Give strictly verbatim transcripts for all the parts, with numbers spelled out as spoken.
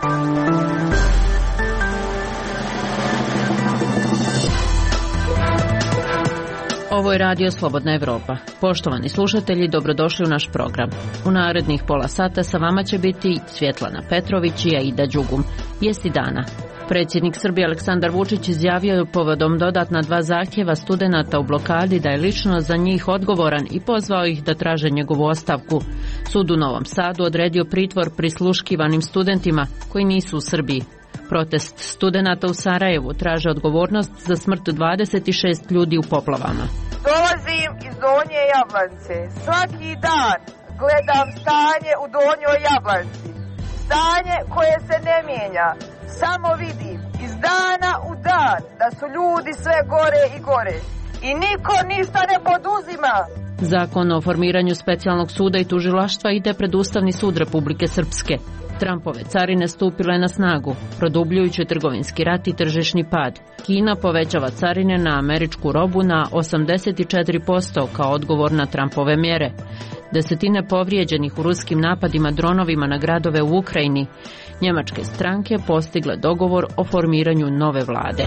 Ovo je Radio Slobodna Evropa. Poštovani slušatelji, dobrodošli u naš program. U narednih pola sata sa vama će biti Svjetlana Petrović i Aida Đugum. Vijesti dana. Predsjednik Srbije Aleksandar Vučić izjavio je povodom dodatna dva zahtjeva studenata u blokadi da je lično za njih odgovoran i pozvao ih da traže njegovu ostavku. Sud u Novom Sadu odredio pritvor prisluškivanim studentima koji nisu u Srbiji. Protest studenata u Sarajevu traže odgovornost za smrt dvadeset šest ljudi u poplavama. Dolazim iz Donje Jablance. Svaki dan gledam stanje u Donjoj Jablanci. Stanje koje se ne mijenja. Samo vidim iz dana u dan da su ljudi sve gore i gore. I niko ništa ne poduzima. Zakon o formiranju specijalnog suda i tužilaštva ide pred Ustavni sud Republike Srpske. Trumpove carine stupile na snagu, produbljujući trgovinski rat i tržišni pad. Kina povećava carine na američku robu na osamdeset četiri posto kao odgovor na Trumpove mjere. Desetine povrijeđenih u ruskim napadima dronovima na gradove u Ukrajini. Njemačke stranke postigle dogovor o formiranju nove vlade.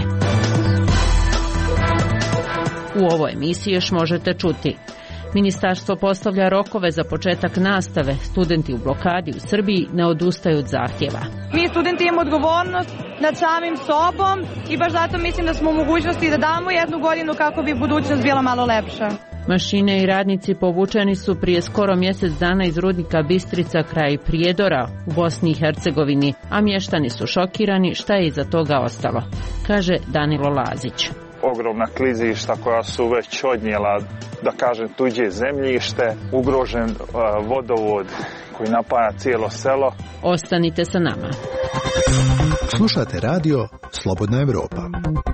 U ovoj emisiji još možete čuti: Ministarstvo postavlja rokove za početak nastave. Studenti u blokadi u Srbiji ne odustaju od zahtjeva. Mi studenti imamo odgovornost nad samim sobom i baš zato mislim da smo u mogućnosti da damo jednu godinu kako bi budućnost bila malo lepša. Mašine i radnici povučeni su prije skoro mjesec dana iz rudnika Bistrica kraj Prijedora u Bosni i Hercegovini, a mještani su šokirani šta je iza toga ostalo, kaže Danilo Lazić. Ogromna klizišta koja su već odnijela, da kažem, tuđe zemljište, ugrožen uh, vodovod koji napaja cijelo selo. Ostanite sa nama. Slušate radio Slobodna Evropa.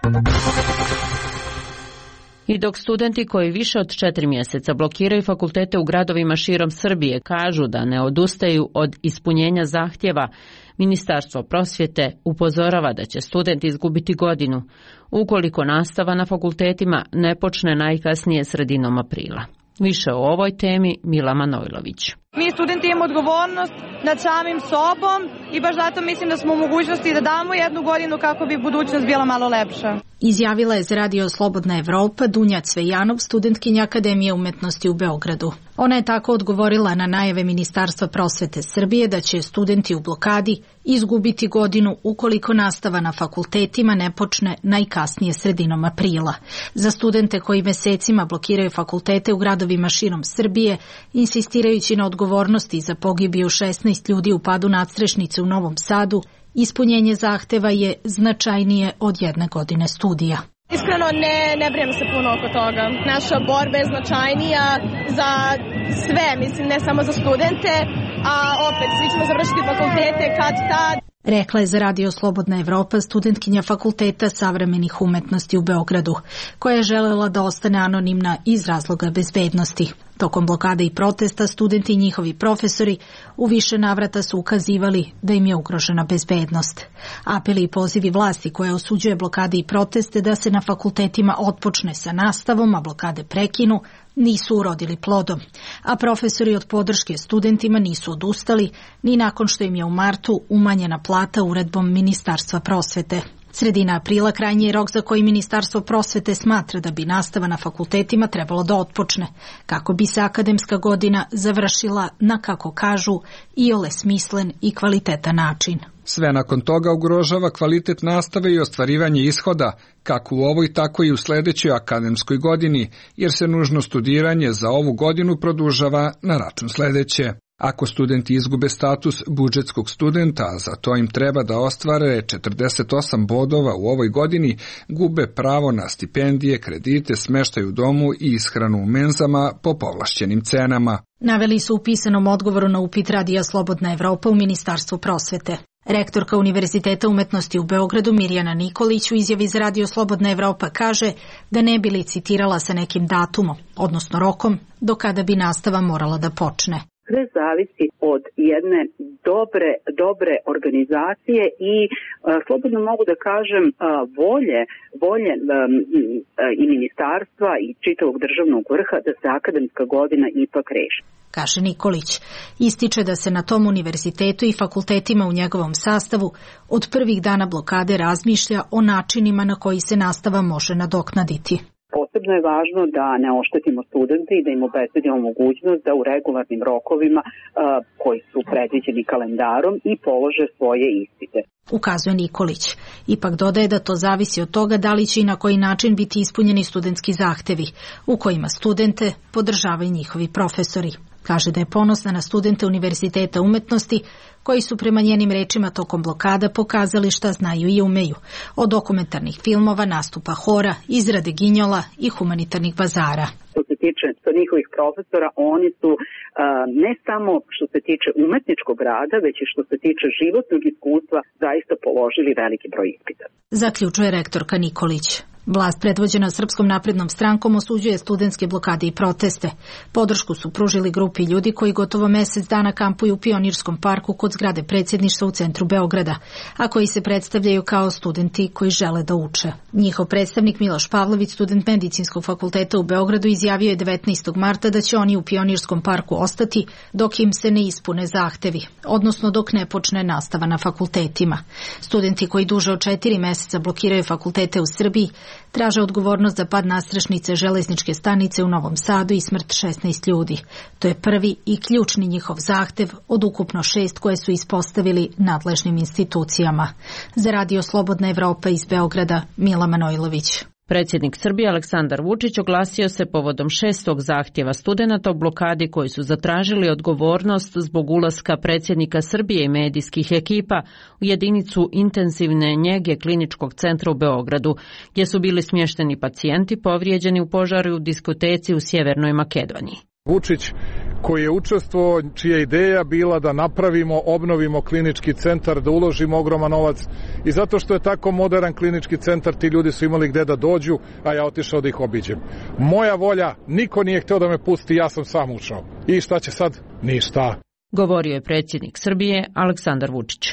I dok studenti koji više od četiri mjeseca blokiraju fakultete u gradovima širom Srbije kažu da ne odustaju od ispunjenja zahtjeva, Ministarstvo prosvjete upozorava da će studenti izgubiti godinu ukoliko nastava na fakultetima ne počne najkasnije sredinom aprila. Više o ovoj temi Mila Manojlović. Mi studenti imamo odgovornost nad samim sobom i baš zato mislim da smo u mogućnosti da damo jednu godinu kako bi budućnost bila malo lepša. Izjavila je za Radio Slobodna Evropa Dunja Cvejanov, studentkinja Akademije umetnosti u Beogradu. Ona je tako odgovorila na najave Ministarstva prosvete Srbije da će studenti u blokadi izgubiti godinu ukoliko nastava na fakultetima ne počne najkasnije sredinom aprila. Za studente koji mesecima blokiraju fakultete u gradovima širom Srbije, insistirajući na odgovornosti za pogibiju šesnaest ljudi u padu nadstrešnice u Novom Sadu, ispunjenje zahteva je značajnije od jedne godine studija. Iskreno ne, ne brijem se puno oko toga. Naša borba je značajnija za sve, mislim ne samo za studente, a opet svi ćemo završiti fakultete kad tad. Rekla je za Radio Slobodna Evropa studentkinja Fakulteta savremenih umetnosti u Beogradu, koja je želela da ostane anonimna iz razloga bezbednosti. Tokom blokade i protesta studenti i njihovi profesori u više navrata su ukazivali da im je ugrožena bezbednost. Apeli i pozivi vlasti koja osuđuje blokade i proteste da se na fakultetima otpočne sa nastavom, a blokade prekinu, nisu urodili plodom, a profesori od podrške studentima nisu odustali ni nakon što im je u martu umanjena plata uredbom Ministarstva prosvete. Sredina aprila krajnji je rok za koji Ministarstvo prosvete smatra da bi nastava na fakultetima trebalo da otpočne, kako bi se akademska godina završila na, kako kažu, iole smislen i kvalitetan način. Sve nakon toga ugrožava kvalitet nastave i ostvarivanje ishoda, kako u ovoj, tako i u sljedećoj akademskoj godini, jer se nužno studiranje za ovu godinu produžava na račun sljedeće. Ako studenti izgube status budžetskog studenta, a za to im treba da ostvare četrdeset osam bodova u ovoj godini, gube pravo na stipendije, kredite, smještaj u domu i ishranu u menzama po povlašćenim cenama. Naveli su u pisanom odgovoru na upit Radija Slobodna Evropa u Ministarstvu prosvete. Rektorka Univerziteta umetnosti u Beogradu Mirjana Nikolić u izjavi za Radio Slobodna Evropa kaže da ne bi licitirala sa nekim datumom, odnosno rokom, do kada bi nastava morala da počne. Sve zavisi od jedne dobre, dobre organizacije i a, slobodno mogu da kažem a, volje, volje a, i ministarstva i čitavog državnog vrha da se akademska godina ipak reši. Kaže Nikolić. Ističe da se na tom univerzitetu i fakultetima u njegovom sastavu od prvih dana blokade razmišlja o načinima na koji se nastava može nadoknaditi. Posebno je važno da ne oštetimo studente i da im obezbedimo mogućnost da u regularnim rokovima a, koji su predviđeni kalendarom i polože svoje ispite. Ukazuje Nikolić. Ipak dodaje da to zavisi od toga da li će i na koji način biti ispunjeni studentski zahtevi, u kojima studente podržavaju njihovi profesori. Kaže da je ponosna na studente Univerziteta umetnosti, koji su prema njenim rečima tokom blokada pokazali šta znaju i umeju, od dokumentarnih filmova, nastupa hora, izrade ginjola i humanitarnih bazara. Što se tiče njihovih profesora, oni su a, ne samo što se tiče umetničkog rada, već i što se tiče životnog iskustva zaista položili veliki broj ispita. Zaključuje rektorka Nikolić. Vlast predvođena Srpskom naprednom strankom osuđuje studentske blokade i proteste. Podršku su pružili grupi ljudi koji gotovo mesec dana kampuju u Pionirskom parku kod zgrade predsjedništva u centru Beograda, a koji se predstavljaju kao studenti koji žele da uče. Njihov predstavnik Miloš Pavlović, student Medicinskog fakulteta u Beogradu, izjavio je devetnaestog marta da će oni u Pionirskom parku ostati dok im se ne ispune zahtevi, odnosno dok ne počne nastava na fakultetima. Studenti koji duže od četiri meseca blokiraju fakultete u Srbiji traže odgovornost za pad nadstrešnice železničke stanice u Novom Sadu i smrt šesnaest ljudi. To je prvi i ključni njihov zahtev od ukupno šest koje su ispostavili nadležnim institucijama. Za Radio Slobodna Evropa iz Beograda, Mila Manojlović. Predsjednik Srbije Aleksandar Vučić oglasio se povodom šestog zahtjeva studenata o blokadi koji su zatražili odgovornost zbog ulaska predsjednika Srbije i medijskih ekipa u jedinicu intenzivne njege Kliničkog centra u Beogradu, gdje su bili smješteni pacijenti povrijeđeni u požaru u diskoteci u Sjevernoj Makedoniji. Vučić koji je učestvovao, čija je ideja bila da napravimo, obnovimo klinički centar, da uložimo ogroman novac i zato što je tako modern klinički centar, ti ljudi su imali gde da dođu, a ja otišao da ih obiđem. Moja volja, niko nije hteo da me pusti, ja sam sam ušao. I šta će sad? Ništa. Govorio je predsjednik Srbije Aleksandar Vučić.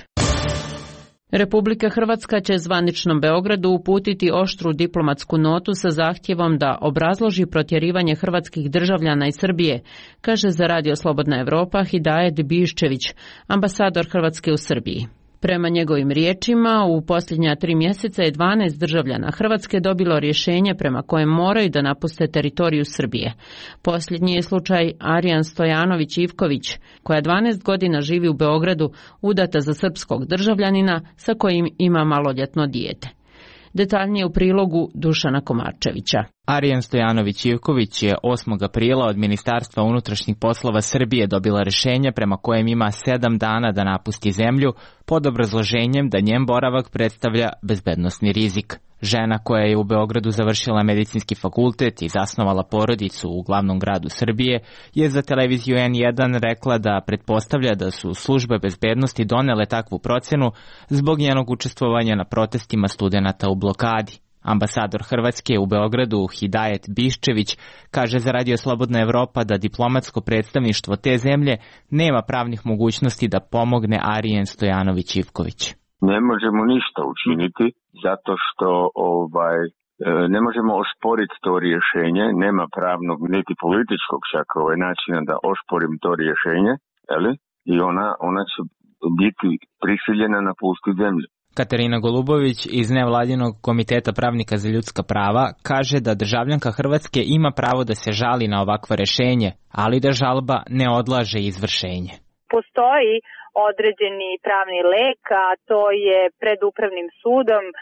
Republika Hrvatska će zvaničnom Beogradu uputiti oštru diplomatsku notu sa zahtjevom da obrazloži protjerivanje hrvatskih državljana iz Srbije, kaže za Radio Slobodna Evropa Hidajet Biščević, ambasador Hrvatske u Srbiji. Prema njegovim riječima, u posljednja tri mjeseca je dvanaest državljana Hrvatske dobilo rješenje prema kojem moraju da napuste teritoriju Srbije. Posljednji je slučaj Arijan Stojanović-Ivković, koja dvanaest godina živi u Beogradu, udata za srpskog državljanina sa kojim ima maloljetno dijete. Detaljnije u prilogu Dušana Komarčevića. Arijan Stojanović-Ivković je osmog aprila od Ministarstva unutrašnjih poslova Srbije dobila rješenje prema kojem ima sedam dana da napusti zemlju pod obrazloženjem da njen boravak predstavlja bezbednosni rizik. Žena koja je u Beogradu završila medicinski fakultet i zasnovala porodicu u glavnom gradu Srbije je za televiziju en jedan rekla da pretpostavlja da su službe bezbednosti donele takvu procenu zbog njenog učestvovanja na protestima studenata u blokadi. Ambasador Hrvatske u Beogradu Hidajet Biščević kaže za Radio Slobodna Evropa da diplomatsko predstavništvo te zemlje nema pravnih mogućnosti da pomogne Arijen Stojanović-Ivković. Ne možemo ništa učiniti zato što ovaj ne možemo osporiti to rješenje, nema pravnog niti političkog čak ovaj načina da osporim to rješenje, eli? I ona ona će biti prisiljena napustiti zemlju. Katarina Golubović iz nevladinog komiteta pravnika za ljudska prava kaže da državljanka Hrvatske ima pravo da se žali na ovakvo rješenje, ali da žalba ne odlaže izvršenje. Postoji određeni pravni lek, a to je pred upravnim sudom e,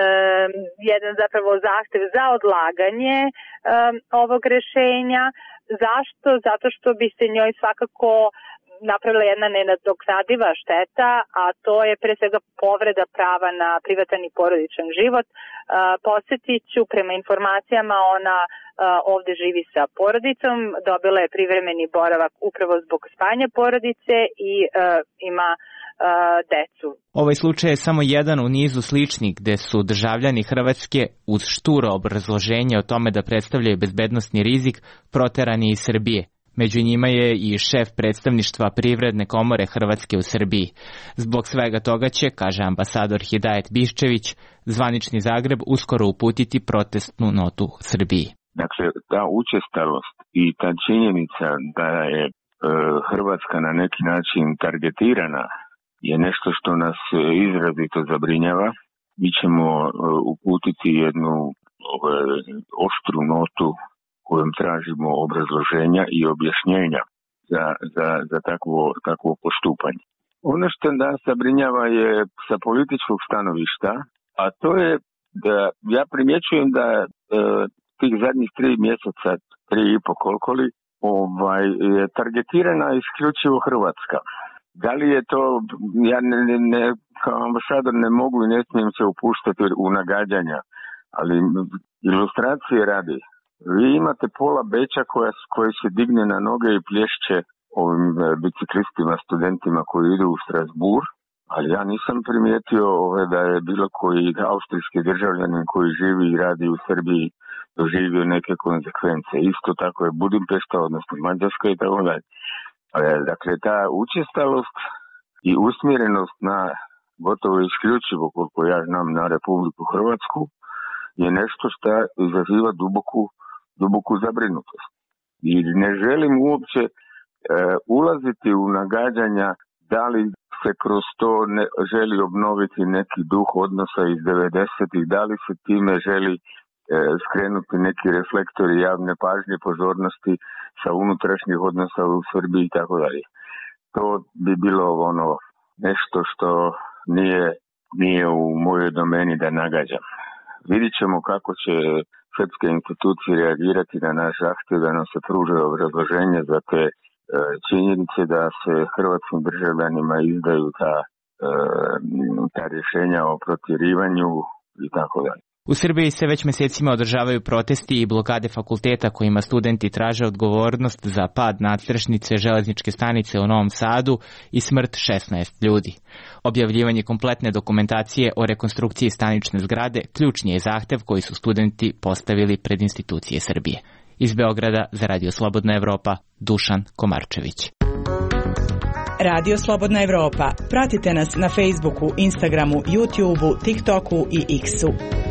jedan zapravo zahtev za odlaganje e, ovog rješenja. Zašto? Zato što bi se njoj svakako napravila jedna nenadoknadiva šteta, a to je pre svega povreda prava na privatan i porodičan život. Podsjetit ću, prema informacijama ona ovdje živi sa porodicom, dobila je privremeni boravak upravo zbog spajanja porodice i ima decu. Ovaj slučaj je samo jedan u nizu sličnih gde su državljani Hrvatske uz šturo obrazloženje o tome da predstavljaju bezbednosni rizik proterani iz Srbije. Među njima je i šef predstavništva Privredne komore Hrvatske u Srbiji. Zbog svega toga će, kaže ambasador Hidajet Biščević, zvanični Zagreb uskoro uputiti protestnu notu Srbiji. Dakle, ta učestalost i ta činjenica da je e, Hrvatska na neki način targetirana je nešto što nas izrazito zabrinjava. Mi ćemo e, uputiti jednu e, oštru notu kojom tražimo obrazloženja i objašnjenja za, za, za takvo, takvo postupanje. Ono što nas zabrinjava je sa političkog stanovišta, a to je da ja primjećujem da e, tih zadnjih tri mjeseca, tri i po koliko li, ovaj, je targetirana isključivo Hrvatska. Da li je to, ja ne, ne, ne, kao ambasador ne mogu i ne smijem se upuštati u nagađanja, ali ilustracije radi. Vi imate pola Beča koja, koja se digne na noge i plješće ovim biciklistima, studentima koji idu u Strasbourg, ali ja nisam primijetio ove, da je bilo koji austrijski državljanin koji živi i radi u Srbiji doživio neke konsekvence. Isto tako je Budimpešta, odnosno Mađarska i tako dalje. Dakle, ta učestalost i usmjerenost na gotovo isključivo, koliko ja znam, na Republiku Hrvatsku je nešto što izaziva duboku, duboku zabrinutost. I ne želim uopće e, ulaziti u nagađanja da li se kroz to ne, želi obnoviti neki duh odnosa iz devedesetih, da li se time želi e, skrenuti neki reflektori javne pažnje, pozornosti sa unutrašnjih odnosa u Srbiji i tako dalje. To bi bilo ono nešto što nije, nije u mojoj domeni da nagađam. Vidjet ćemo kako će srpske institucije reagirati na naš zahtjev da nam se pruže obrazloženje za te e, činjenice da se hrvatskim državljanima izdaju ta, e, ta rješenja o protjerivanju i tako dalje. U Srbiji se već mjesecima održavaju protesti i blokade fakulteta kojima studenti traže odgovornost za pad nadstrešnice železničke stanice u Novom Sadu i smrt šesnaest ljudi. Objavljivanje kompletne dokumentacije o rekonstrukciji stanične zgrade ključni je zahtev koji su studenti postavili pred institucije Srbije. Iz Beograda za Radio Slobodna Evropa, Dušan Komarčević. Radio Slobodna Evropa. Pratite nas na Facebooku, Instagramu, YouTubeu, TikToku i X-u.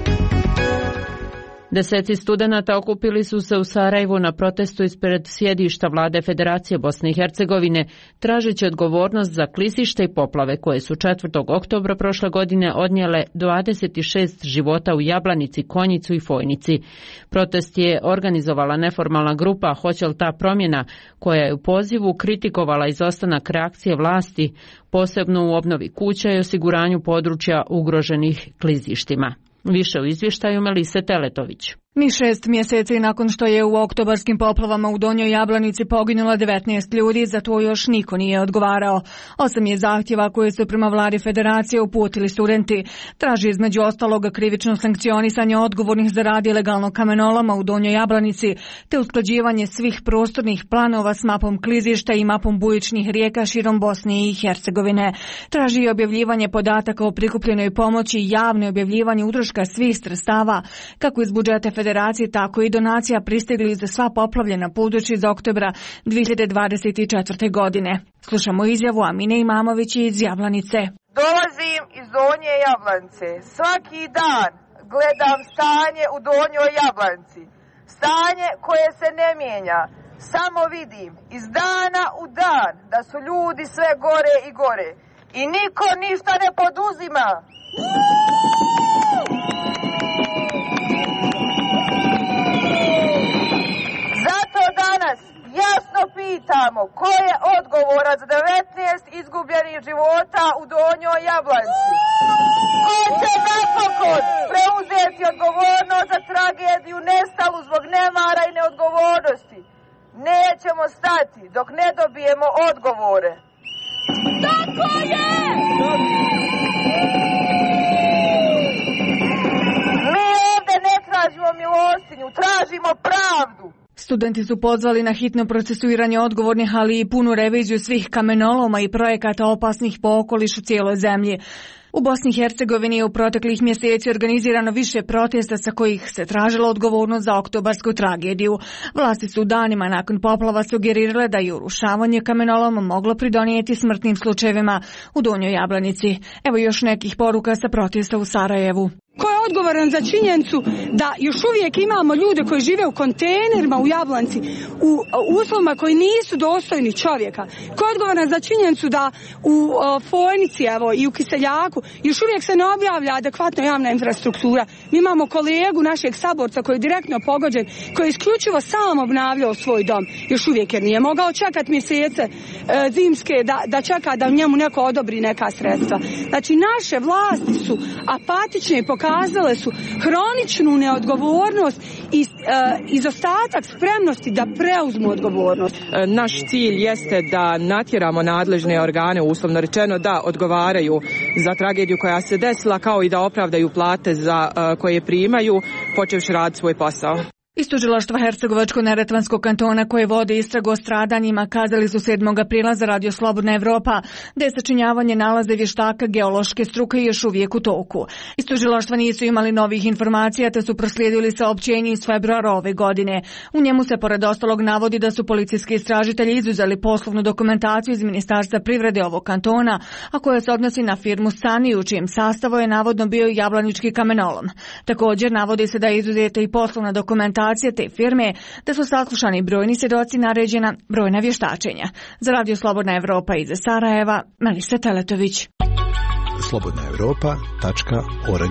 Deseci studenata okupili su se u Sarajevu na protestu ispred sjedišta vlade Federacije Bosne i Hercegovine, tražeći odgovornost za klizište i poplave koje su četvrtog oktobra prošle godine odnijele dvadeset šest života u Jablanici, Konjicu i Fojnici. Protest je organizovala neformalna grupa Hoće li ta promjena, koja je u pozivu kritikovala izostanak reakcije vlasti, posebno u obnovi kuća i osiguranju područja ugroženih klizištima. Više u izvještaju Melise Teletović. Ni šest mjeseci nakon što je u oktobarskim poplavama u Donjoj Jablanici poginulo devetnaest ljudi, za to još niko nije odgovarao. Osam je zahtjeva koje su prema vladi Federacije uputili studenti. Traži između ostalog krivično sankcionisanje odgovornih za rad ilegalnog kamenoloma u Donjoj Jablanici, te usklađivanje svih prostornih planova s mapom klizišta i mapom bujičnih rijeka širom Bosne i Hercegovine. Traži i objavljivanje podataka o prikupljenoj pomoći i javno objavljivanje utroška svih sredstava, kako iz budžeta Federacije Federacije, tako i donacija pristigli za sva poplavljena područja iz oktobra dvije hiljade dvadeset četvrte. godine. Slušamo izjavu Amine Imamović iz Jablanice. Dolazim iz Donje Jablanice. Svaki dan gledam stanje u Donjoj Jablanici. Stanje koje se ne mijenja. Samo vidim iz dana u dan da su ljudi sve gore i gore. I niko ništa ne poduzima. Zato danas jasno pitamo ko je odgovoran za devetnaest izgubljenih života u Donjoj Jablanici. Ko će napokon preuzeti odgovornost za tragediju nestalu zbog nemara i neodgovornosti? Nećemo stati dok ne dobijemo odgovore. Tako je! Mi ovdje ne tražimo milostinju, tražimo pravdu. Studenti su pozvali na hitno procesuiranje odgovornih, ali i punu reviziju svih kamenoloma i projekata opasnih po okoliš u cijeloj zemlji. U Bosni i Hercegovini je u proteklih mjeseci organizirano više protesta sa kojih se tražila odgovornost za oktobarsku tragediju. Vlasti su danima nakon poplava sugerirale da je urušavanje kamenoloma moglo pridonijeti smrtnim slučajevima u Donjoj Jablanici. Evo još nekih poruka sa protesta u Sarajevu. Ko je odgovoran za činjenicu da još uvijek imamo ljude koji žive u kontejnerima u Jablanci, u uslovima koji nisu dostojni čovjeka? Ko je odgovoran za činjenicu da u Fojnici, evo, i u Kiseljaku još uvijek se ne objavlja adekvatno javna infrastruktura? Mi imamo kolegu našeg saborca koji je direktno pogođen, koji je isključivo sam obnavljao svoj dom, još uvijek jer nije mogao čekati mjesece e, zimske da, da čeka da njemu neko odobri neka sredstva. Znači naše vlasti su apatične i pokazale su hroničnu neodgovornost i e, izostatak spremnosti da preuzmu odgovornost. Naš cilj jeste da natjeramo nadležne organe, uslovno rečeno, da odgovaraju za tragediju koja se desila, kao i da opravdaju plate za e, koje primaju, počevši raditi svoj posao. Iz tužilaštva Hercegovačko-neretvanskog kantona koje vode istragu o stradanjima kazali su sedmog aprila za Radio Slobodna Evropa da je sačinjavanje nalaza vještaka geološke struke još uvijek u toku. Iz tužilaštva nisu imali novih informacija te su proslijedili saopćenje iz februara ove godine. U njemu se pored ostalog navodi da su policijski istražitelji izuzeli poslovnu dokumentaciju iz Ministarstva privrede ovog kantona, a koja se odnosi na firmu Sani u čijem sastavu je navodno bio i jablanički kamenolom. Također navodi se da je izuzeta i poslovna dokumentacija te firme, da su saslušani brojni svjedoci, naređena brojna vještačenja. Za Radio Slobodna Evropa iz Sarajeva, Melisa Teletović. slobodna evropa tačka org.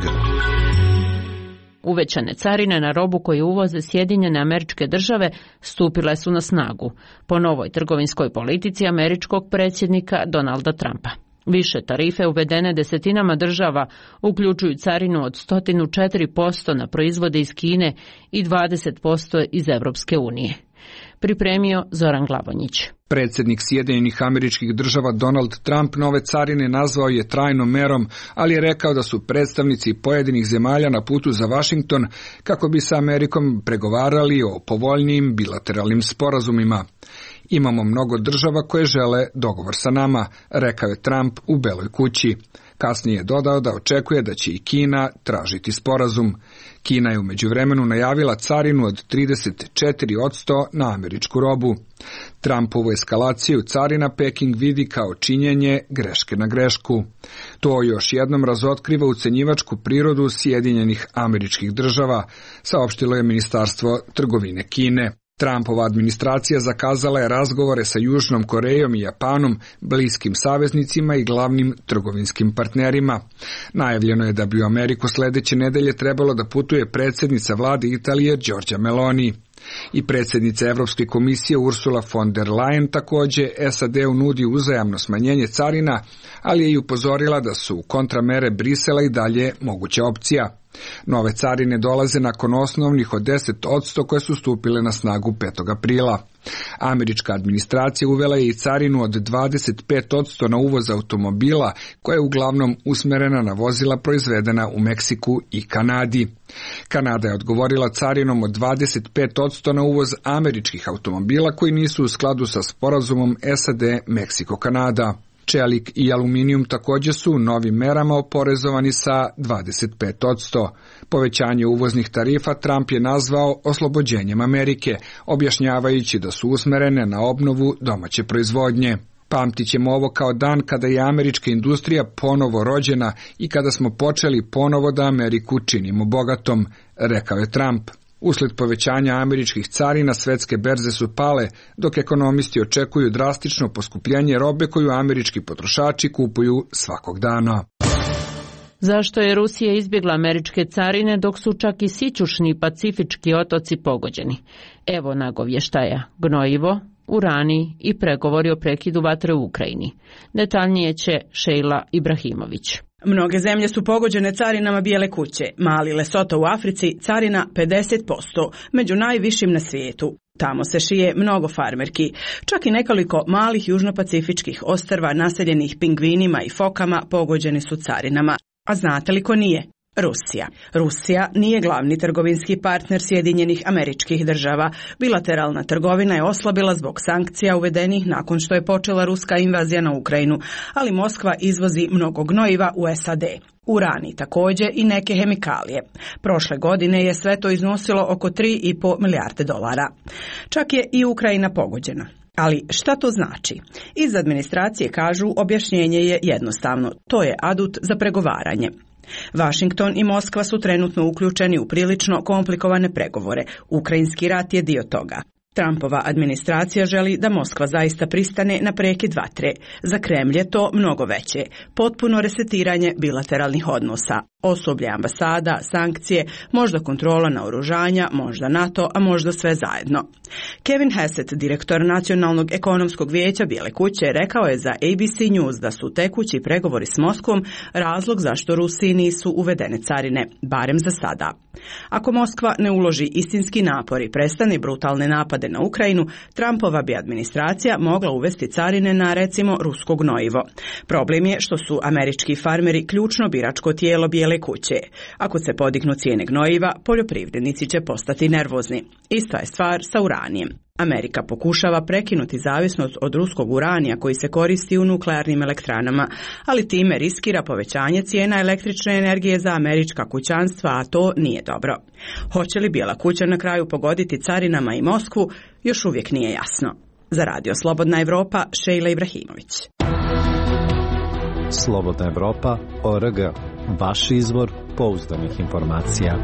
Uvećane carine na robu koju uvoze Sjedinjene Američke Države stupile su na snagu po novoj trgovinskoj politici američkog predsjednika Donalda Trumpa. Više tarife uvedene desetinama država uključuju carinu od sto četiri posto na proizvode iz Kine i dvadeset posto iz Europske unije. Pripremio Zoran Glavonjić. Predsjednik Sjedinjenih Američkih Država Donald Trump nove carine nazvao je trajnom merom, ali je rekao da su predstavnici pojedinih zemalja na putu za Washington kako bi sa Amerikom pregovarali o povoljnijim bilateralnim sporazumima. Imamo mnogo država koje žele dogovor sa nama, rekao je Trump u Beloj kući. Kasnije je dodao da očekuje da će i Kina tražiti sporazum. Kina je u međuvremenu najavila carinu od trideset četiri posto na američku robu. Trumpovu eskalaciju carina Peking vidi kao činjenje greške na grešku. To još jednom razotkriva ucenjivačku prirodu Sjedinjenih Američkih Država, saopštilo je Ministarstvo trgovine Kine. Trumpova administracija zakazala je razgovore sa Južnom Korejom i Japanom, bliskim saveznicima i glavnim trgovinskim partnerima. Najavljeno je da bi u Ameriku sljedeće nedelje trebalo da putuje predsjednica vlade Italije Giorgia Meloni. I predsjednica Europske komisije Ursula von der Leyen također S A D-u nudi uzajamno smanjenje carina, ali je i upozorila da su kontramere Brisela i dalje moguća opcija. Nove carine dolaze nakon osnovnih od deset posto koje su stupile na snagu petog aprila. Američka administracija uvela je i carinu od dvadeset pet posto na uvoz automobila, koja je uglavnom usmjerena na vozila proizvedena u Meksiku i Kanadi. Kanada je odgovorila carinom od dvadeset pet posto na uvoz američkih automobila koji nisu u skladu sa sporazumom S A D Meksiko-Kanada. Čelik i aluminijum također su novim merama oporezovani sa dvadeset pet posto. Povećanje uvoznih tarifa Trump je nazvao oslobođenjem Amerike, objašnjavajući da su usmjerene na obnovu domaće proizvodnje. Pamtit ćemo ovo kao dan kada je američka industrija ponovo rođena i kada smo počeli ponovo da Ameriku činimo bogatom, rekao je Trump. Usled povećanja američkih carina svetske berze su pale, dok ekonomisti očekuju drastično poskupljenje robe koju američki potrošači kupuju svakog dana. Zašto je Rusija izbjegla američke carine dok su čak i sićušni pacifički otoci pogođeni? Evo nagovještaja: gnojivo, urani i pregovori o prekidu vatre u Ukrajini. Detaljnije će Šejla Ibrahimović. Mnoge zemlje su pogođene carinama Bijele kuće. Mali Lesoto u Africi carina pedeset posto, među najvišim na svijetu. Tamo se šije mnogo farmerki. Čak i nekoliko malih južnopacifičkih ostrva naseljenih pingvinima i fokama pogođeni su carinama. A znate li ko nije? Rusija. Rusija nije glavni trgovinski partner Sjedinjenih Američkih Država. Bilateralna trgovina je oslabila zbog sankcija uvedenih nakon što je počela ruska invazija na Ukrajinu, ali Moskva izvozi mnogo gnojiva u S A D. Urani također i neke hemikalije. Prošle godine je sve to iznosilo oko tri i pol milijarde dolara. Čak je i Ukrajina pogođena. Ali šta to znači? Iz administracije kažu objašnjenje je jednostavno. To je adut za pregovaranje. Washington i Moskva su trenutno uključeni u prilično komplikovane pregovore. Ukrajinski rat je dio toga. Trumpova administracija želi da Moskva zaista pristane na prekid vatre. Za Kremlj je to mnogo veće. Potpuno resetiranje bilateralnih odnosa. Osoblje ambasada, sankcije, možda kontrola naoružanja, možda NATO, a možda sve zajedno. Kevin Hassett, direktor Nacionalnog ekonomskog vijeća Bijele kuće, rekao je za A B C News da su tekući pregovori s Moskvom razlog zašto Rusiji nisu uvedene carine, barem za sada. Ako Moskva ne uloži istinski napor i prestane brutalne napade na Ukrajinu, Trumpova bi administracija mogla uvesti carine na, recimo, rusko gnojivo. Problem je što su američki farmeri ključno biračko tijelo Bijele kuće. Ako se podignu cijene gnojiva, poljoprivrednici će postati nervozni. Ista je stvar sa uranijem. Amerika pokušava prekinuti zavisnost od ruskog uranija koji se koristi u nuklearnim elektranama, ali time riskira povećanje cijena električne energije za američka kućanstva, a to nije dobro. Hoće li Bijela kuća na kraju pogoditi carinama i Moskvu, još uvijek nije jasno. Za Radio Slobodna Evropa, Šejla Ibrahimović. Slobodna Evropa, O R G. Vaš izvor pouzdanih informacija.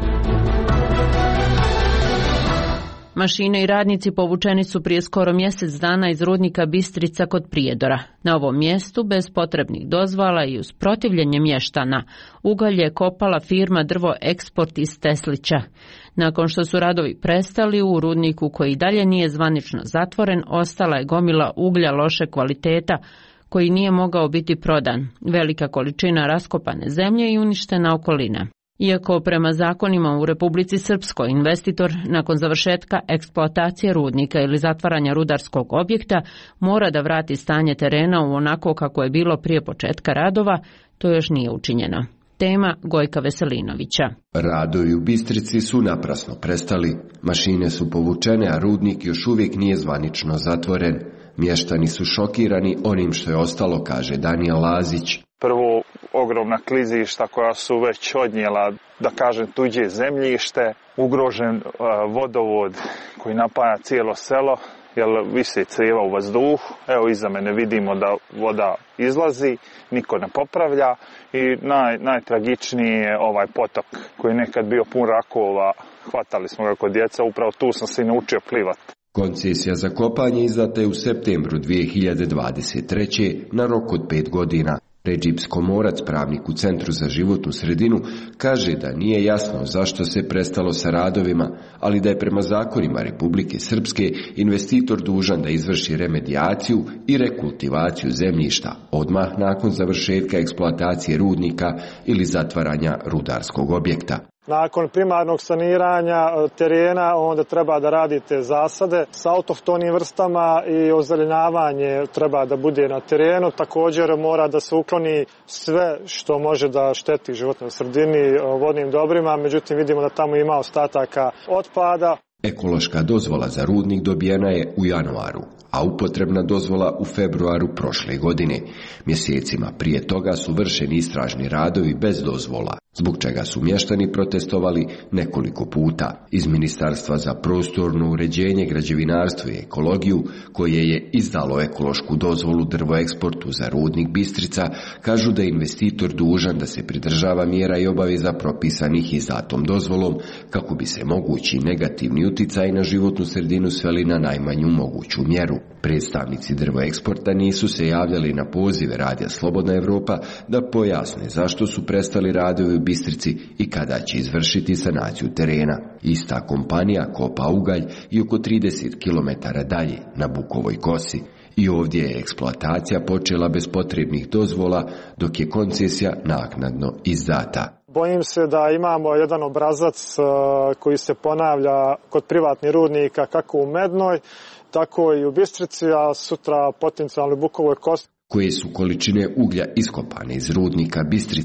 Mašine i radnici povučeni su prije skoro mjesec dana iz rudnika Bistrica kod Prijedora. Na ovom mjestu, bez potrebnih dozvola i uz protivljenje mještana, ugalj je kopala firma Drvo Eksport iz Teslića. Nakon što su radovi prestali, u rudniku koji dalje nije zvanično zatvoren, ostala je gomila uglja loše kvaliteta koji nije mogao biti prodan, velika količina raskopane zemlje i uništena okolina. Iako prema zakonima u Republici Srpskoj investitor nakon završetka eksploatacije rudnika ili zatvaranja rudarskog objekta mora da vrati stanje terena u onako kako je bilo prije početka radova, to još nije učinjeno. Tema Gojka Veselinovića. Radovi u Bistrici su naprasno prestali, mašine su povučene, a rudnik još uvijek nije zvanično zatvoren. Mještani su šokirani onim što je ostalo, kaže Danijel Lazić. Prvo, ogromna klizišta koja su već odnijela, da kažem, tuđe zemljište, ugrožen uh, vodovod koji napaja cijelo selo, jer visi crijeva u vazduhu. Evo iza mene vidimo da voda izlazi, niko ne popravlja i naj, najtragičniji je ovaj potok koji je nekad bio pun rakova. Hvatali smo ga kod djeca, upravo tu sam se naučio plivati. Koncesija za kopanje izdata je u septembru dvije hiljade dvadeset treće na rok od pet godina. Redžip Skomorac, pravnik u Centru za životnu sredinu, kaže da nije jasno zašto se prestalo sa radovima, ali da je prema zakonima Republike Srpske investitor dužan da izvrši remedijaciju i rekultivaciju zemljišta odmah nakon završetka eksploatacije rudnika ili zatvaranja rudarskog objekta. Nakon primarnog saniranja terena onda treba da radite zasade sa autohtonim vrstama i ozelenjavanje treba da bude na terenu. Također mora da se ukloni sve što može da šteti životnoj sredini, vodnim dobrima, međutim vidimo da tamo ima ostataka otpada. Ekološka dozvola za rudnik dobijena je u januaru, a upotrebna dozvola u februaru prošle godine. Mjesecima prije toga su vršeni istražni radovi bez dozvola, zbog čega su mještani protestovali nekoliko puta. Iz Ministarstva za prostorno uređenje, građevinarstvo i ekologiju, koje je izdalo ekološku dozvolu Drvo Eksportu za rudnik Bistrica, kažu da je investitor dužan da se pridržava mjera i obaveza propisanih izdatom dozvolom kako bi se mogući negativni uticaj na životnu sredinu sveli na najmanju moguću mjeru. Predstavnici Drvo Eksporta nisu se javljali na pozive Radija Slobodna Evropa da pojasne zašto su prestali radovi u Bistrici i kada će izvršiti sanaciju terena. Ista kompanija kopa ugalj i oko trideset kilometara dalje na Bukovoj kosi. I ovdje je eksploatacija počela bez potrebnih dozvola, dok je koncesija naknadno izdata. Bojim se da imamo jedan obrazac koji se ponavlja kod privatnih rudnika kako u Mednoj, tako i u Bistrici, a sutra potencijalno u Bukovoj kosi. Koje su količine uglja iskopane iz rudnika Bistrica,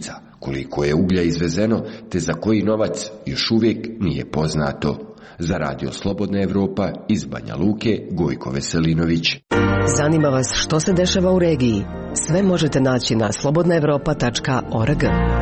koliko je uglja izvezeno, te za koji novac još uvijek nije poznato. Za Radio Slobodna Evropa iz Banja Luke, Gojko Veselinović. Zanima vas što se dešava u regiji? Sve možete naći na slobodna evropa tačka org.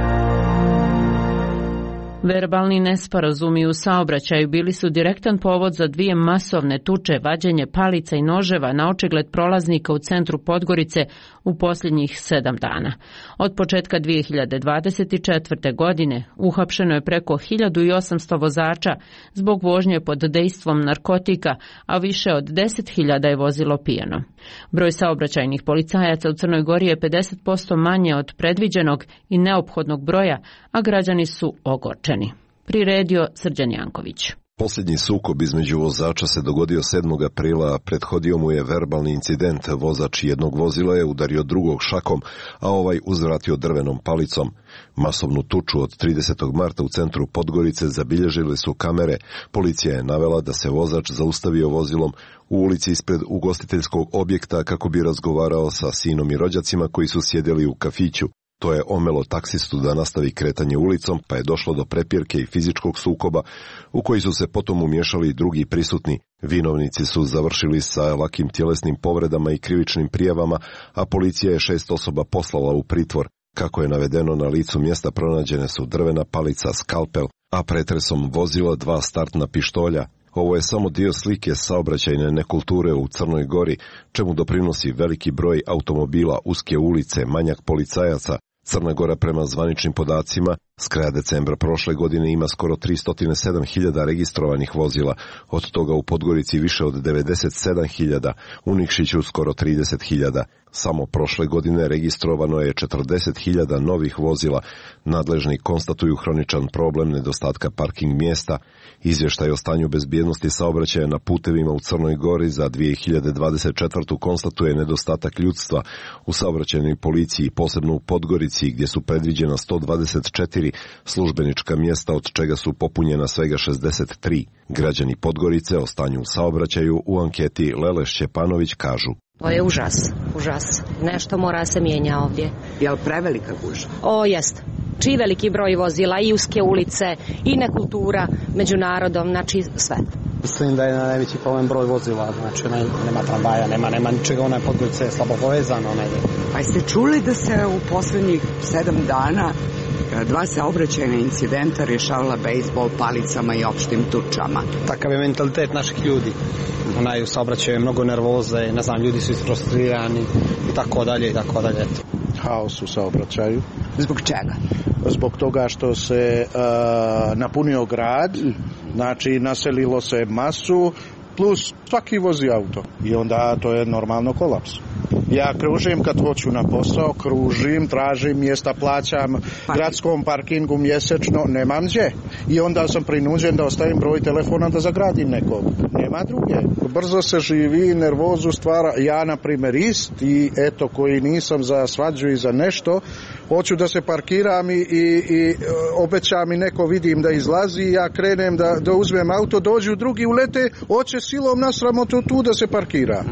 Verbalni nesporazumi u saobraćaju bili su direktan povod za dvije masovne tuče, vađenje palica i noževa na očigled prolaznika u centru Podgorice u posljednjih sedam dana. Od početka dvije hiljade dvadeset četvrte. godine uhapšeno je preko hiljadu osamsto vozača zbog vožnje pod dejstvom narkotika, a više od deset hiljada je vozilo pijano. Broj saobraćajnih policajaca u Crnoj Gori je pedeset posto manje od predviđenog i neophodnog broja, a građani su ogorčeni. Priredio Srđan Janković. Posljednji sukob između vozača se dogodio sedmog aprila, a prethodio mu je verbalni incident. Vozač jednog vozila je udario drugog šakom, a ovaj uzvratio drvenom palicom. Masovnu tuču od tridesetog marta u centru Podgorice zabilježile su kamere. Policija je navela da se vozač zaustavio vozilom u ulici ispred ugostiteljskog objekta kako bi razgovarao sa sinom i rođacima koji su sjedili u kafiću. To je omelo taksistu da nastavi kretanje ulicom, pa je došlo do prepirke i fizičkog sukoba u koji su se potom umiješali i drugi prisutni. Vinovnici su završili sa lakim tjelesnim povredama i krivičnim prijavama, a policija je šest osoba poslala u pritvor. Kako je navedeno, na licu mjesta pronađene su drvena palica, skalpel, a pretresom vozila dva startna pištolja. Ovo je samo dio slike saobraćajne nekulture u Crnoj Gori, čemu doprinosi veliki broj automobila, uske ulice, manjak policajaca. Crna Gora prema zvaničnim podacima s kraja decembra prošle godine ima skoro tristo sedam hiljada registrovanih vozila, od toga u Podgorici više od devedeset sedam hiljada, u Nikšiću skoro trideset hiljada. Samo prošle godine registrovano je četrdeset hiljada novih vozila. Nadležni konstatuju hroničan problem nedostatka parking mjesta. Izvještaj o stanju bezbjednosti saobraćaja na putevima u Crnoj Gori za dvije hiljade dvadeset četvrtu. konstatuje nedostatak ljudstva u saobraćajnoj policiji, posebno u Podgorici gdje su predviđena sto dvadeset četiri službenička mjesta, od čega su popunjena svega šezdeset tri. Građani Podgorice o stanju u saobraćaju u anketi Lele Šćepanović kažu: To je užas, užas. Nešto mora se mijenja ovdje. Je li prevelika gužva? O, jest. Či veliki broj vozila, i uske ulice, i nekultura među narodom, znači sve. Mislim da je najveći problem broj vozila, znači nema tramvaja, nema, nema ničega, ona je Podgorica je slabo povezana. Ona je... Pa jeste čuli da se u posljednjih sedam dana dva saobraćajna incidenta rješavala bejsbol palicama i opštim tučama? Takav je mentalitet naših ljudi. Onaj u saobraćaju je mnogo nervoze, ne znam, ljudi su isfrustrirani i tako dalje i tako dalje. Haos u saobraćaju. Zbog čega? Zbog toga što se uh, napunio grad, znači naselilo se masu, plus svaki vozi auto. I onda to je normalno kolaps. Ja kružim kad hoću na posao, kružim, tražim mjesta, plaćam gradskom parkingu mjesečno, nemam gdje. I onda sam prinuđen da ostavim broj telefona da zagradim nekog. Nema druge. Brzo se živi, nervozu stvara. Ja, na primjer, ist i eto koji nisam za svađu i za nešto, hoću da se parkiram i, i, i obeća mi neko, vidim da izlazi, ja krenem da, da uzmem auto, dođu drugi, ulete, hoće silom na sramotu tu da se parkira.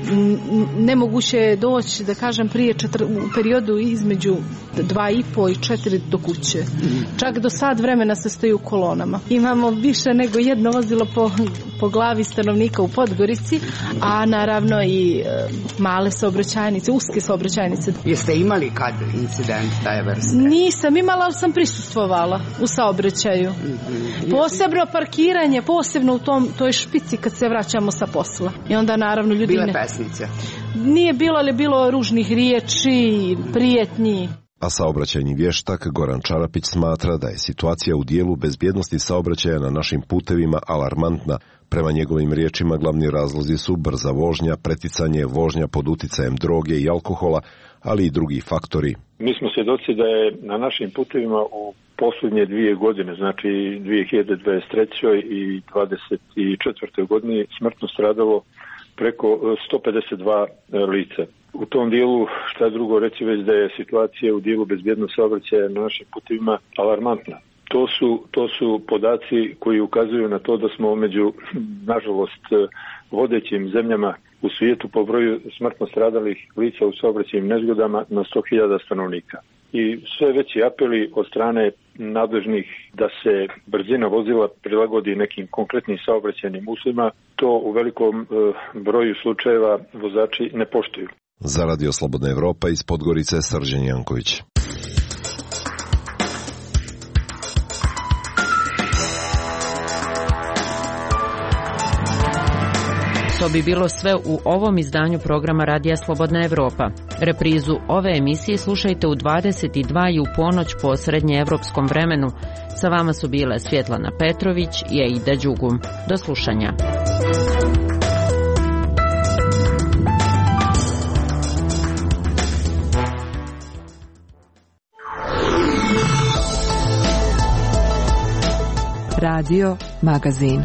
Nemoguće je doći, da kažem, prije četiri, u periodu između dva i po i četiri do kuće. Čak do sat vremena se stoji u kolonama. Imamo više nego jedno vozilo po, po glavi stanovnika u Podgorici, a naravno i e, male saobraćajnice, uske saobraćajnice. Jeste imali kad incident taj vrste? Nisam imala, ali sam prisustvovala u saobraćaju. Posebno parkiranje, posebno u tom, toj špici kad se vraćamo sa posla. I onda naravno ljudi... Bile ne... pesnice? Nije bilo, ali bilo ružnih riječi, prijetnji. A saobraćajni vještak Goran Čarapić smatra da je situacija u dijelu bezbjednosti saobraćaja na našim putevima alarmantna. Prema njegovim riječima glavni razlozi su brza vožnja, preticanje, vožnja pod uticajem droge i alkohola, ali i drugi faktori. Mi smo svjedoci da je na našim putevima u posljednje dvije godine, znači dvije hiljade dvadeset treće. i dvadeset četvrte. godini smrtno stradalo preko sto pedeset dva lica. U tom dijelu, šta drugo reći, već da je situacija u dijelu bezbjednosti saobraćaja na našim putevima alarmantna. To su, to su podaci koji ukazuju na to da smo među, nažalost, vodećim zemljama u svijetu po broju smrtno stradalih lica u saobraćajnim nezgodama na sto hiljada stanovnika. I sve veći apeli od strane nadležnih da se brzina vozila prilagodi nekim konkretnim saobraćajnim uslovima, to u velikom e, broju slučajeva vozači ne poštuju. Za Radio Slobodna Evropa iz Podgorice, Srđan Janković. To bi bilo sve u ovom izdanju programa Radija Slobodna Evropa. Reprizu ove emisije slušajte u dvadeset dva i u ponoć po srednjeevropskom vremenu. Sa vama su bile Svjetlana Petrović i Aida Đugum. Do slušanja. Radio Magazin.